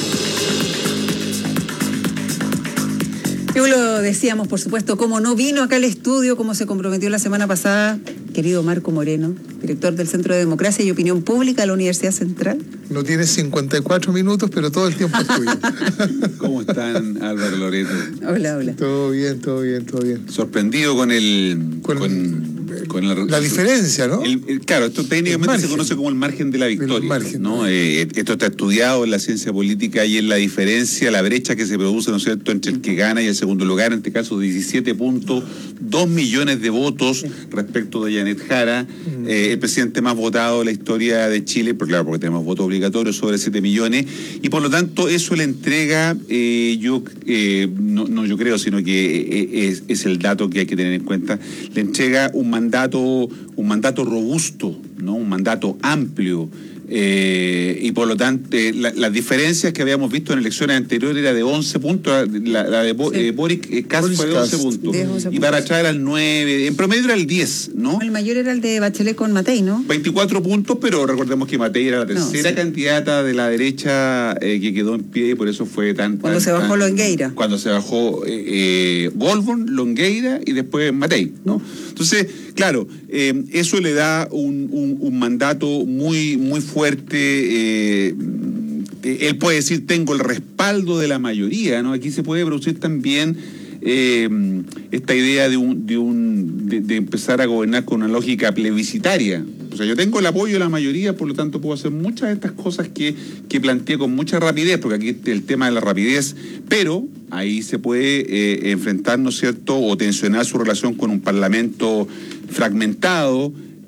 Yo lo decíamos, por supuesto, como no vino acá al estudio, como se comprometió la semana pasada, querido Marco Moreno, director del Centro de Democracia y Opinión Pública de la Universidad Central. No tienes cincuenta y cuatro minutos, pero todo el tiempo es tuyo. ¿Cómo están, Álvaro Loreto? Hola, hola. Todo bien, todo bien, todo bien. Sorprendido con el... Con, con, con la, la diferencia, ¿no? El, el, claro, esto técnicamente se conoce como el margen de la victoria. Margen, ¿no? Eh, esto está estudiado en la ciencia política y en la diferencia, la brecha que se produce, ¿no es cierto?, entre el que gana y el segundo lugar, en este caso diecisiete punto dos millones de votos respecto de Janet Jara, mm. eh, el presidente más votado de la historia de Chile, porque claro, porque tenemos voto obligatorio sobre siete millones, y por lo tanto eso le entrega, eh, yo eh, no, no yo creo, sino que eh, es, es el dato que hay que tener en cuenta, le entrega un mandato, un mandato robusto, ¿no? Un mandato amplio. Eh, y por lo tanto, eh, la, las diferencias que habíamos visto en elecciones anteriores era de once puntos, la, la de Bo, sí. eh, Boric eh, Kass fue de once puntos, de once y para atrás era el nueve, en promedio era el diez, ¿no? El mayor era el de Bachelet con Matei, ¿no? veinticuatro puntos, pero recordemos que Matei era la tercera no, sí. candidata de la derecha eh, que quedó en pie y por eso fue tan... Cuando tan, se bajó tan, Longueira. Cuando se bajó eh, eh, Goldborn, Longueira y después Matei, ¿no? Entonces, claro, eh, eso le da un, un, un mandato muy, muy fuerte. Eh, él puede decir, tengo el respaldo de la mayoría, ¿no? Aquí se puede producir también eh, esta idea de, un, de, un, de, de empezar a gobernar con una lógica plebiscitaria. O sea, yo tengo el apoyo de la mayoría, por lo tanto puedo hacer muchas de estas cosas que, que planteé con mucha rapidez, porque aquí el tema de la rapidez, pero ahí se puede eh, enfrentar, ¿no es cierto?, o tensionar su relación con un parlamento fragmentado,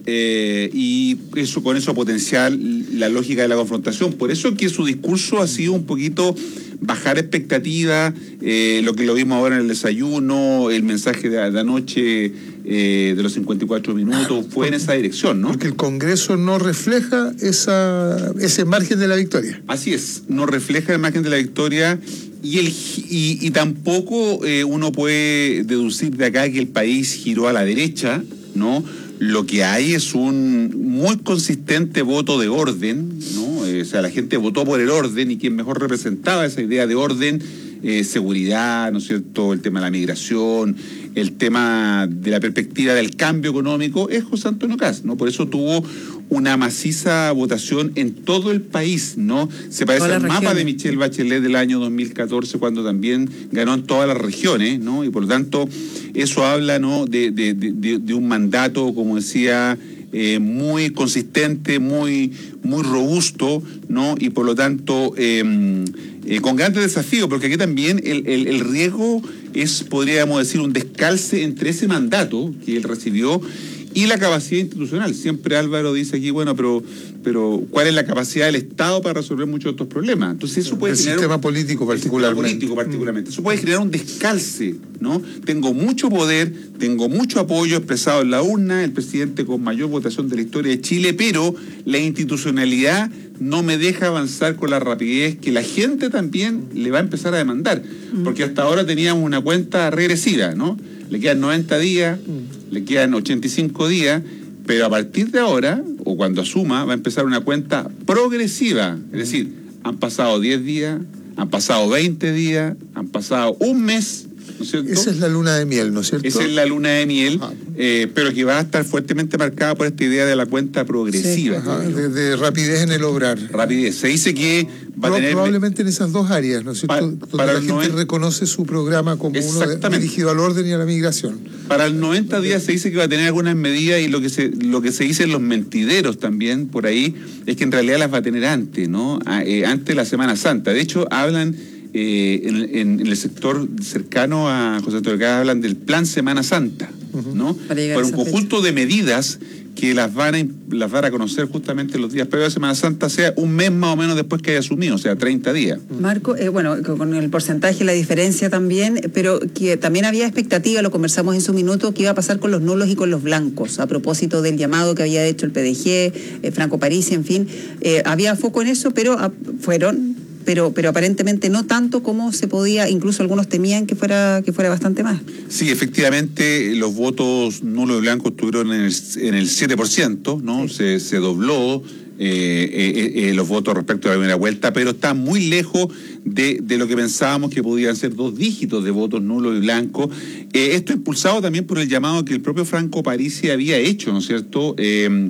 Eh, y eso con eso potenciar la lógica de la confrontación. Por eso que su discurso ha sido un poquito bajar expectativas, eh, lo que lo vimos ahora en el desayuno, el mensaje de, de anoche eh, de los cincuenta y cuatro minutos, fue en esa dirección, ¿no? Porque el Congreso no refleja esa, ese margen de la victoria. Así es, no refleja el margen de la victoria. Y, el, y, y tampoco eh, uno puede deducir de acá que el país giró a la derecha, ¿no? Lo que hay es un muy consistente voto de orden, ¿no? Eh, o sea, la gente votó por el orden y quien mejor representaba esa idea de orden, eh, seguridad, ¿no es cierto?, el tema de la migración, el tema de la perspectiva del cambio económico, es José Antonio Kast, ¿no? Por eso tuvo una maciza votación en todo el país, ¿no? Se parece al mapa de Michelle Bachelet del año dos mil catorce, cuando también ganó en todas las regiones, ¿no? Y por lo tanto, eso habla, ¿no?, de, de, de, de un mandato, como decía, eh, muy consistente, muy, muy robusto, ¿no? Y por lo tanto, eh, eh, con grandes desafíos, porque aquí también el, el, el riesgo es, podríamos decir, un descalce entre ese mandato que él recibió y la capacidad institucional. Siempre Álvaro dice aquí, bueno, pero pero ¿cuál es la capacidad del Estado para resolver muchos de estos problemas? Entonces eso puede el generar... sistema político particularmente. El sistema político particularmente. Eso puede generar un descalce, ¿no? Tengo mucho poder, tengo mucho apoyo expresado en la urna, el presidente con mayor votación de la historia de Chile, pero la institucionalidad no me deja avanzar con la rapidez que la gente también le va a empezar a demandar. Porque hasta ahora teníamos una cuenta regresiva, ¿no? Le quedan noventa días, le quedan ochenta y cinco días, pero a partir de ahora, o cuando asuma, va a empezar una cuenta progresiva. Es decir, han pasado diez días, han pasado veinte días, han pasado un mes, ¿no es cierto? Esa es la luna de miel, ¿no es cierto? Esa es la luna de miel, eh, pero que va a estar fuertemente marcada por esta idea de la cuenta progresiva. Sí, ajá, de, de rapidez en el obrar. Rapidez. Se dice que va Pro, a tener... Probablemente en esas dos áreas, ¿no es cierto? Pa, Donde para la gente noventa... reconoce su programa como uno de, dirigido al orden y a la migración. Para el noventa días se dice que va a tener algunas medidas, y lo que se lo que se dice en los mentideros también por ahí es que en realidad las va a tener antes, ¿no? A, eh, antes de la Semana Santa. De hecho, hablan... Eh, en, en, en el sector cercano a José Antonio Kast hablan del plan Semana Santa, ¿no? Por un conjunto de medidas que las van a, las van a conocer justamente los días previos a Semana Santa, sea un mes más o menos después que haya asumido, o sea, treinta días. Marco, eh, bueno, con el porcentaje, la diferencia también, pero que también había expectativa, lo conversamos en su minuto, que iba a pasar con los nulos y con los blancos, a propósito del llamado que había hecho el P D G, eh, Franco Parisi, en fin, eh, había foco en eso, pero ah, fueron... Pero, pero aparentemente no tanto como se podía, incluso algunos temían que fuera que fuera bastante más. Sí, efectivamente, los votos nulos y blancos estuvieron en el, en el siete por ciento, ¿no? Sí. Se, se dobló eh, eh, eh, los votos respecto a la primera vuelta, pero está muy lejos de, de lo que pensábamos que podían ser dos dígitos de votos nulos y blancos. Eh, esto impulsado también por el llamado que el propio Franco Parisi había hecho, ¿no es cierto?, Eh,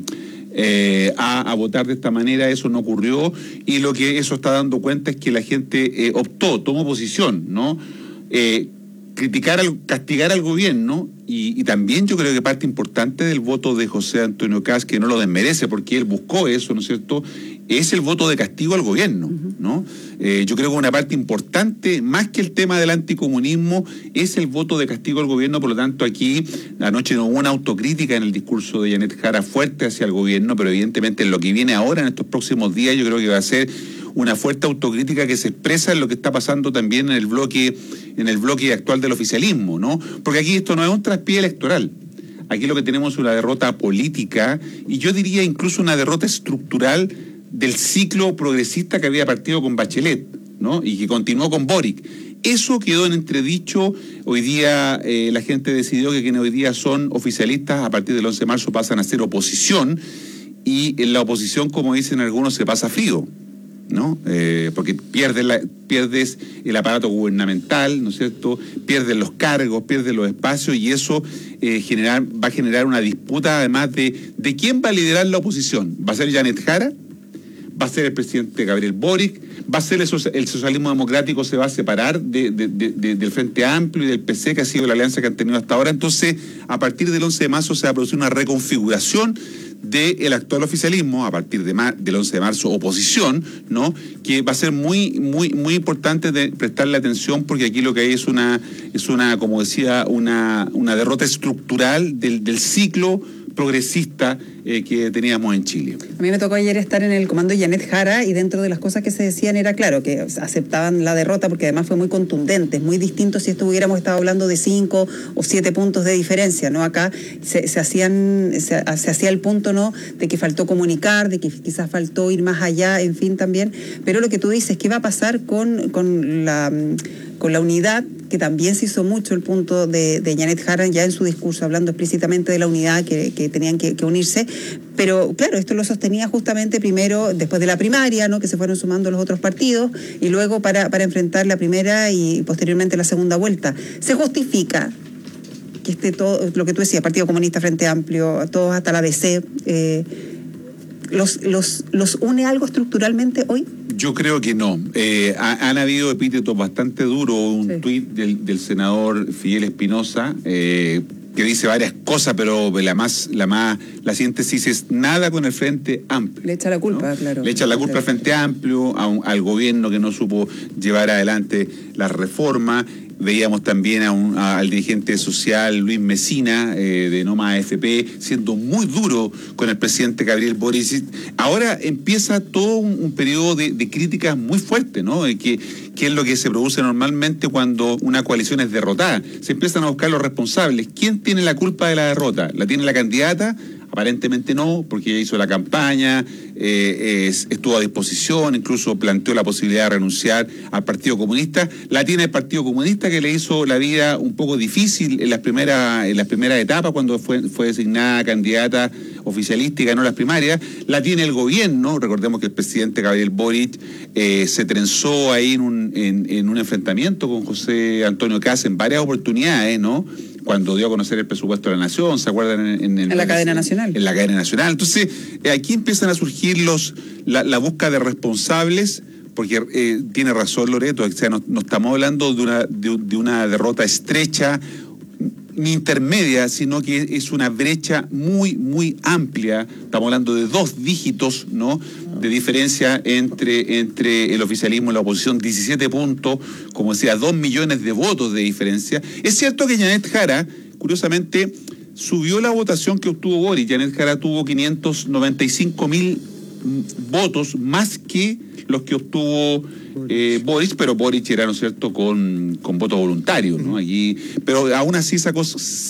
Eh, a, a votar de esta manera. Eso no ocurrió, y lo que eso está dando cuenta es que la gente eh, optó, tomó posición, ¿no? Eh, criticar, al, castigar al gobierno, y, y también yo creo que parte importante del voto de José Antonio Kast, que no lo desmerece porque él buscó eso, ¿no es cierto?, es el voto de castigo al gobierno, ¿no? Eh, yo creo que una parte importante, más que el tema del anticomunismo, es el voto de castigo al gobierno. Por lo tanto, aquí anoche no hubo una autocrítica en el discurso de Janet Jara fuerte hacia el gobierno, pero evidentemente en lo que viene ahora, en estos próximos días, yo creo que va a ser una fuerte autocrítica que se expresa en lo que está pasando también en el bloque, en el bloque actual del oficialismo, ¿no? Porque aquí esto no es un traspié electoral. Aquí lo que tenemos es una derrota política, y yo diría incluso una derrota estructural del ciclo progresista que había partido con Bachelet, ¿no? Y que continuó con Boric. Eso quedó en entredicho. Hoy día eh, la gente decidió que quienes hoy día son oficialistas a partir del once de marzo pasan a ser oposición, y en la oposición, como dicen algunos, se pasa frío, ¿no? Eh, porque pierdes, la, pierdes el aparato gubernamental, ¿no es cierto?, pierdes los cargos, pierdes los espacios, y eso eh, generar, va a generar una disputa además de, de quién va a liderar la oposición. ¿Va a ser Janet Jara? ¿Va a ser el presidente Gabriel Boric? ¿Va a ser el, el socialismo democrático, se va a separar de, de, de, de, del Frente Amplio y del P C, que ha sido la alianza que han tenido hasta ahora? Entonces, a partir del once de marzo se va a producir una reconfiguración del actual oficialismo, a partir de mar, del once de marzo, oposición, ¿no? Que va a ser muy, muy, muy importante de prestarle atención, porque aquí lo que hay es una, es una, como decía, una, una derrota estructural del, del ciclo progresista eh, que teníamos en Chile. A mí me tocó ayer estar en el comando Janet Jara y dentro de las cosas que se decían era, claro, que aceptaban la derrota porque además fue muy contundente, es muy distinto si esto hubiéramos estado hablando de cinco o siete puntos de diferencia, ¿no? Acá se, se hacían, se, se hacía el punto, ¿no?, de que faltó comunicar, de que quizás faltó ir más allá, en fin, también, pero lo que tú dices, ¿qué va a pasar con, con la con la unidad, que también se hizo mucho el punto de, de Janet Jara ya en su discurso, hablando explícitamente de la unidad, que, que tenían que, que unirse, pero claro, esto lo sostenía justamente primero, después de la primaria, ¿no?, que se fueron sumando los otros partidos, y luego para, para enfrentar la primera y posteriormente la segunda vuelta. ¿Se justifica que esté todo, lo que tú decías, Partido Comunista, Frente Amplio, todos hasta la D C, eh, los, los, los une algo estructuralmente hoy? Yo creo que no. Eh, ha, han habido epítetos bastante duros, un sí. tuit del, del senador Fidel Espinosa, eh, que dice varias cosas, pero la más, la más, la síntesis es nada con el Frente Amplio. Le echa la culpa, ¿no? Claro. Le echa la culpa al Frente Amplio, a un, al gobierno que no supo llevar adelante la reforma. Veíamos también a un, a, al dirigente social Luis Mesina, eh, de Noma A F P, siendo muy duro con el presidente Gabriel Boric. Ahora empieza todo un, un periodo de, de críticas muy fuerte, ¿no? Eh, que, que es lo que se produce normalmente cuando una coalición es derrotada. Se empiezan a buscar los responsables. ¿Quién tiene la culpa de la derrota? ¿La tiene la candidata? Aparentemente no, porque ella hizo la campaña, eh, es, estuvo a disposición, incluso planteó la posibilidad de renunciar al Partido Comunista. La tiene el Partido Comunista, que le hizo la vida un poco difícil en las primeras en las primeras etapas, cuando fue, fue designada candidata oficialista y ganó las primarias. La tiene el gobierno. Recordemos que el presidente Gabriel Boric eh, se trenzó ahí en un, en, en un enfrentamiento con José Antonio Kast en varias oportunidades, ¿no?, cuando dio a conocer el presupuesto de la Nación, ¿se acuerdan? En, en, en, en la cadena nacional. En la cadena nacional. Entonces, eh, aquí empiezan a surgir los la, la búsqueda de responsables, porque eh, tiene razón Loreto, o sea, no, no estamos hablando de una, de, de una derrota estrecha, ni intermedia, sino que es una brecha muy, muy amplia. Estamos hablando de dos dígitos, ¿no?, de diferencia entre, entre el oficialismo y la oposición, diecisiete puntos, como decía, dos millones de votos de diferencia. Es cierto que Janet Jara, curiosamente, subió la votación que obtuvo Boric. Janet Jara tuvo quinientos noventa y cinco mil votos, más que los que obtuvo eh, Boric, pero Boric era, ¿no es cierto?, con, con voto voluntario, ¿no? Allí, pero aún así sacó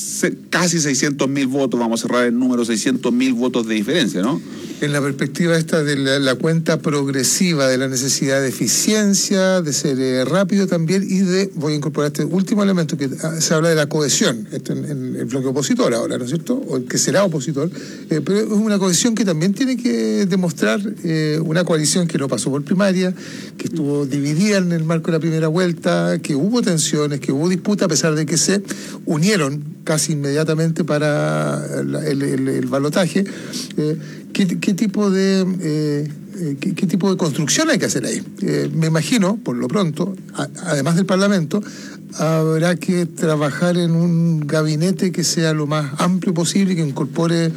casi seiscientos mil votos, vamos a cerrar el número, seiscientos mil votos de diferencia, ¿no? En la perspectiva esta de la, la cuenta progresiva, de la necesidad de eficiencia, de ser eh, rápido también, y de, voy a incorporar este último elemento, que ah, se habla de la cohesión, esto en, en el bloque opositor ahora, ¿no es cierto?, o el que será opositor, eh, pero es una cohesión que también tiene que demostrar eh, una coalición que no pasó por primaria, que estuvo dividida en el marco de la primera vuelta, que hubo tensiones, que hubo disputa, a pesar de que se unieron casi inmediatamente para el, el, el, el balotaje. Eh, ¿Qué, qué tipo de eh, qué, qué tipo de construcción hay que hacer ahí? Eh, me imagino, por lo pronto, a, además del Parlamento, habrá que trabajar en un gabinete que sea lo más amplio posible, que incorpore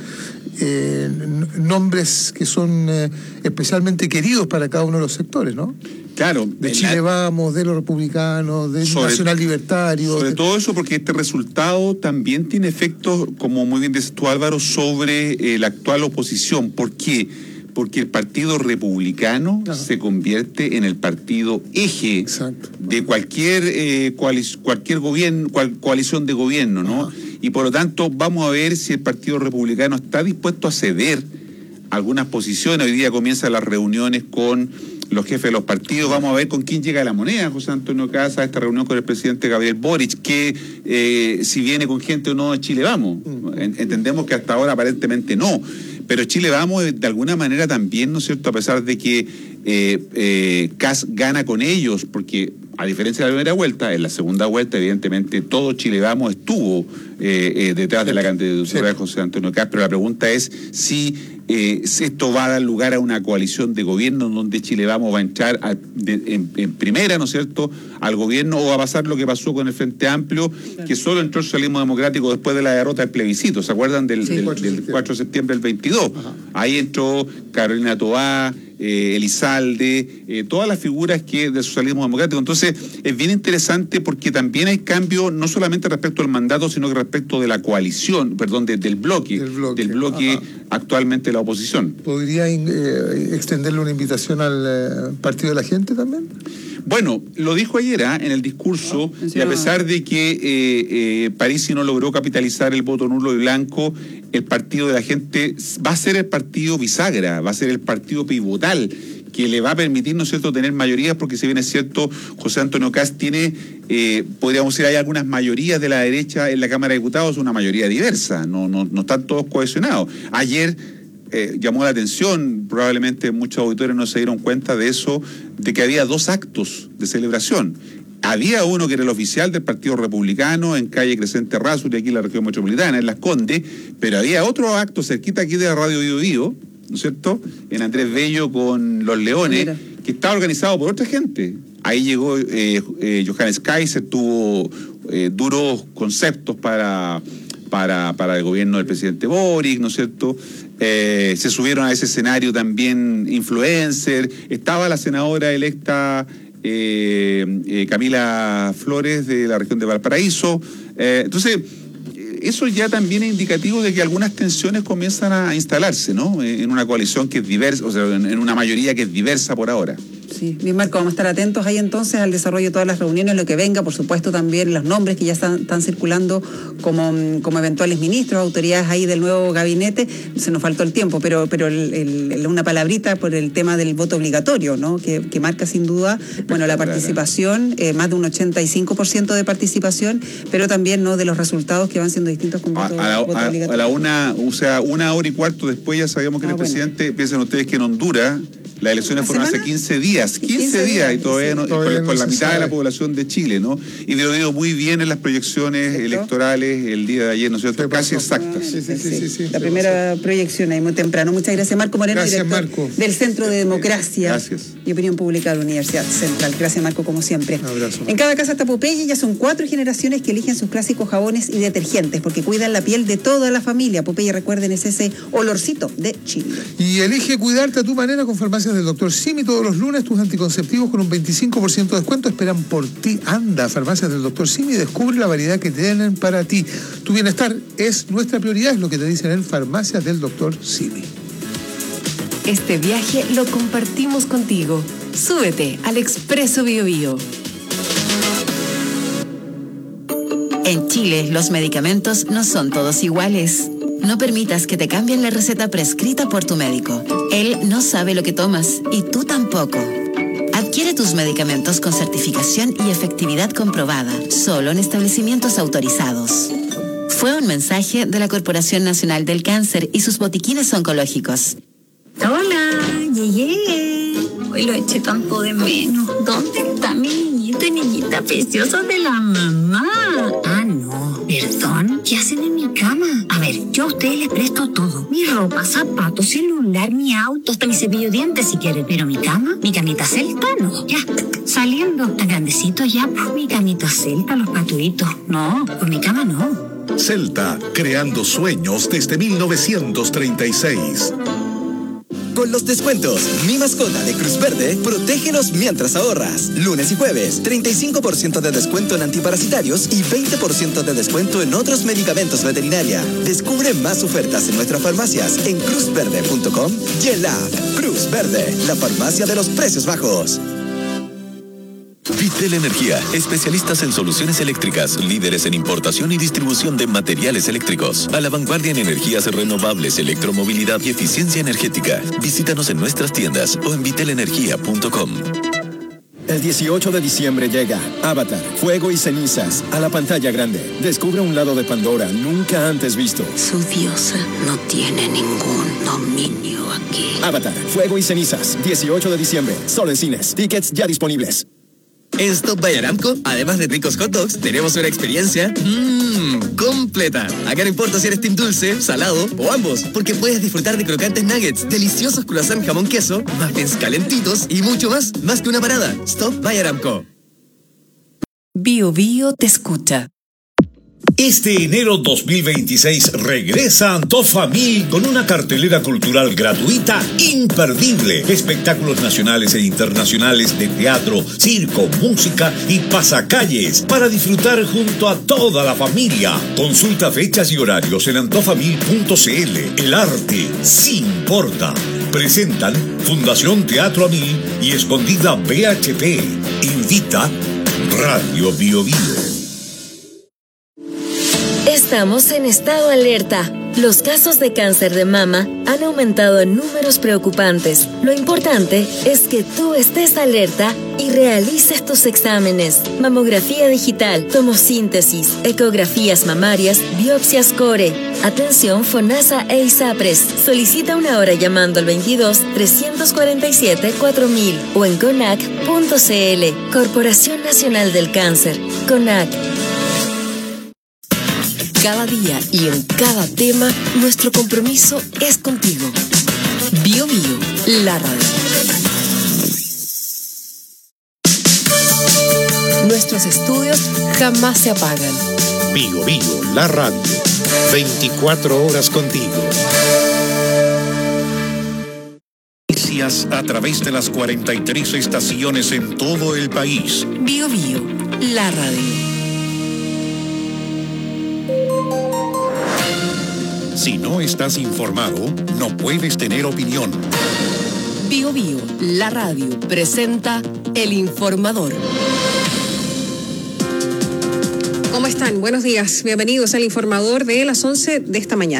eh, nombres que son eh, especialmente queridos para cada uno de los sectores, ¿no? Claro. De Chile la... Vamos, de los republicanos, de sobre, Nacional Libertario. Sobre de... todo eso, porque este resultado también tiene efectos, como muy bien dices tú, Álvaro, sobre eh, la actual oposición. ¿Por qué? Porque el Partido Republicano Ajá. se convierte en el partido eje Exacto. de cualquier eh, coalic cualquier gobierno, cual, coalición de gobierno, ¿no? Ajá. Y por lo tanto vamos a ver si el Partido Republicano está dispuesto a ceder algunas posiciones. Hoy día comienzan las reuniones con los jefes de los partidos. Vamos a ver con quién llega la moneda, José Antonio Kast, a esta reunión con el presidente Gabriel Boric, que eh, si viene con gente o no de Chile Vamos. Entendemos que hasta ahora aparentemente no, pero Chile Vamos de alguna manera también, ¿no es cierto?, a pesar de que eh, eh, Kast gana con ellos, porque a diferencia de la primera vuelta, en la segunda vuelta evidentemente todo Chile Vamos estuvo eh, eh, detrás de la candidatura de José Antonio Kast, pero la pregunta es si Eh, esto va a dar lugar a una coalición de gobierno donde Chile Vamos va a entrar a, de, en, en primera, ¿no es cierto?, al gobierno, o va a pasar lo que pasó con el Frente Amplio, claro, que solo entró el socialismo democrático después de la derrota del plebiscito. ¿Se acuerdan del, sí, del, del cuatro de septiembre del veintidós? Ajá. Ahí entró Carolina Toá, eh, Elizalde, eh, todas las figuras que del socialismo democrático. Entonces, es bien interesante porque también hay cambio, no solamente respecto al mandato, sino que respecto de la coalición, perdón, de, del bloque, del bloque, del bloque actualmente de la oposición. ¿Podría eh, extenderle una invitación al eh, Partido de la Gente también? Bueno, lo dijo ayer ¿eh? en el discurso, ah, y a pesar de que eh, eh, Parisi no logró capitalizar el voto nulo y blanco, el Partido de la Gente va a ser el partido bisagra, va a ser el partido pivotal, que le va a permitir, ¿no es cierto?, tener mayorías, porque si bien es cierto, José Antonio Kast tiene, eh, podríamos decir, hay algunas mayorías de la derecha en la Cámara de Diputados, una mayoría diversa, no, no, no están todos cohesionados. Ayer eh, llamó la atención, probablemente muchos auditores no se dieron cuenta de eso, de que había dos actos de celebración. Había uno que era el oficial del Partido Republicano en calle Crescente Errázuriz, aquí en la región metropolitana, en Las Condes, pero había otro acto cerquita aquí de la Radio Bío Bío, ¿no es cierto?, en Andrés Bello con Los Leones, Mira. que estaba organizado por otra gente. Ahí llegó eh, eh, Johannes Kaiser, tuvo eh, duros conceptos para, para, para el gobierno del presidente Boric, ¿no es cierto? Eh, se subieron a ese escenario también influencers, estaba la senadora electa eh, eh, Camila Flores de la región de Valparaíso. Eh, entonces, eso ya también es indicativo de que algunas tensiones comienzan a instalarse, ¿no? En una coalición que es diversa, o sea, en una mayoría que es diversa por ahora. Sí, bien, Marco, vamos a estar atentos ahí entonces al desarrollo de todas las reuniones, lo que venga, por supuesto también los nombres que ya están, están circulando como, como eventuales ministros, autoridades ahí del nuevo gabinete. Se nos faltó el tiempo, pero pero el, el, una palabrita por el tema del voto obligatorio, ¿no? Que, que marca sin duda, bueno, la participación, eh, más de un ochenta y cinco por ciento de participación, pero también, ¿no?, de los resultados que van siendo distintos con voto, a, a, la, voto a, obligatorio. A la una, o sea, una hora y cuarto después ya sabíamos que ah, el bueno. presidente, piensen ustedes que en Honduras las elecciones fueron hace quince días, quince días, y todavía, no, todavía con, no con la mitad sabe. de la población de Chile, ¿no? Y lo digo muy bien en las proyecciones ¿Cierto? electorales el día de ayer, ¿no es cierto? Casi exactas. Sí, sí, sí, sí, sí, la primera pasó. proyección ahí muy temprano. Muchas gracias, Marco Moreno, gracias, director Marco. del Centro de Democracia gracias. y Opinión Pública de la Universidad Central. Gracias, Marco, como siempre. Un abrazo. En cada casa está Popeye, ya son cuatro generaciones que eligen sus clásicos jabones y detergentes, porque cuidan la piel de toda la familia. Popeye, recuerden, es ese olorcito de Chile. Y elige cuidarte a tu manera con Farmacias del doctor Simi. Todos los lunes tus anticonceptivos con un veinticinco por ciento de descuento esperan por ti. Anda a Farmacias del doctor Simi y descubre la variedad que tienen para ti. Tu bienestar es nuestra prioridad, es lo que te dicen en Farmacias del doctor Simi. Este viaje lo compartimos contigo. Súbete al Expreso Bío Bío. En Chile, los medicamentos no son todos iguales. No permitas que te cambien la receta prescrita por tu médico. Él no sabe lo que tomas y tú tampoco. Adquiere tus medicamentos con certificación y efectividad comprobada, solo en establecimientos autorizados. Fue un mensaje de la Corporación Nacional del Cáncer y sus botiquines oncológicos. Hola, llegué. Hoy lo eché tanto de menos. ¿Dónde está mi niñito y niñita preciosa de la mamá? Ah, no. ¿Perdón? ¿Qué hacen en mi cama? A ver, yo a ustedes les presto todo. Mi ropa, zapatos, celular, mi auto, hasta mi cepillo de dientes si quieren. Pero mi cama, mi camita celta, no. Ya, saliendo. Tan grandecito ya, pues mi camita celta, los paturitos. No, por mi cama no. Celta, creando sueños desde mil novecientos treinta y seis. Con los descuentos, mi mascota de Cruz Verde, protégenos mientras ahorras. Lunes y jueves, treinta y cinco por ciento de descuento en antiparasitarios y veinte por ciento de descuento en otros medicamentos veterinaria. Descubre más ofertas en nuestras farmacias en cruz verde punto com y en la app Cruz Verde, la farmacia de los precios bajos. Vitel Energía, especialistas en soluciones eléctricas, líderes en importación y distribución de materiales eléctricos, a la vanguardia en energías renovables, electromovilidad y eficiencia energética. Visítanos en nuestras tiendas o en vitel energía punto com. El dieciocho de diciembre llega Avatar, Fuego y Cenizas a la pantalla grande. Descubre un lado de Pandora nunca antes visto. Su diosa no tiene ningún dominio aquí. Avatar, Fuego y Cenizas, dieciocho de diciembre, solo en cines. Tickets ya disponibles. En Stop by Aramco, además de ricos hot dogs, tenemos una experiencia mmm, completa. Acá no importa si eres team dulce, salado o ambos, porque puedes disfrutar de crocantes nuggets, deliciosos croissant jamón queso, muffins calentitos y mucho más, más que una parada. Stop by Aramco. Bío Bío te escucha. Este enero dos mil veintiséis regresa Antofamil con una cartelera cultural gratuita imperdible. Espectáculos nacionales e internacionales de teatro, circo, música y pasacalles para disfrutar junto a toda la familia. Consulta fechas y horarios en antofamil punto cl. El arte sí importa. Presentan Fundación Teatro Amil y Escondida B H P. Invita Radio Bio Bio. Estamos en estado alerta. Los casos de cáncer de mama han aumentado en números preocupantes. Lo importante es que tú estés alerta y realices tus exámenes. Mamografía digital, tomosíntesis, ecografías mamarias, biopsias core. Atención FONASA e ISAPRES. Solicita una hora llamando al veintidós, trescientos cuarenta y siete, cuatro mil o en conac punto cl. Corporación Nacional del Cáncer. CONAC. Cada día y en cada tema, nuestro compromiso es contigo. Bio Bio, la radio. Nuestros estudios jamás se apagan. Bio Bio, la radio. veinticuatro horas contigo. Noticias a través de las cuarenta y tres estaciones en todo el país. Bio Bio, la radio. Si no estás informado, no puedes tener opinión. Bio Bio, la radio, presenta El Informador. ¿Cómo están? Buenos días. Bienvenidos al Informador de las once de esta mañana.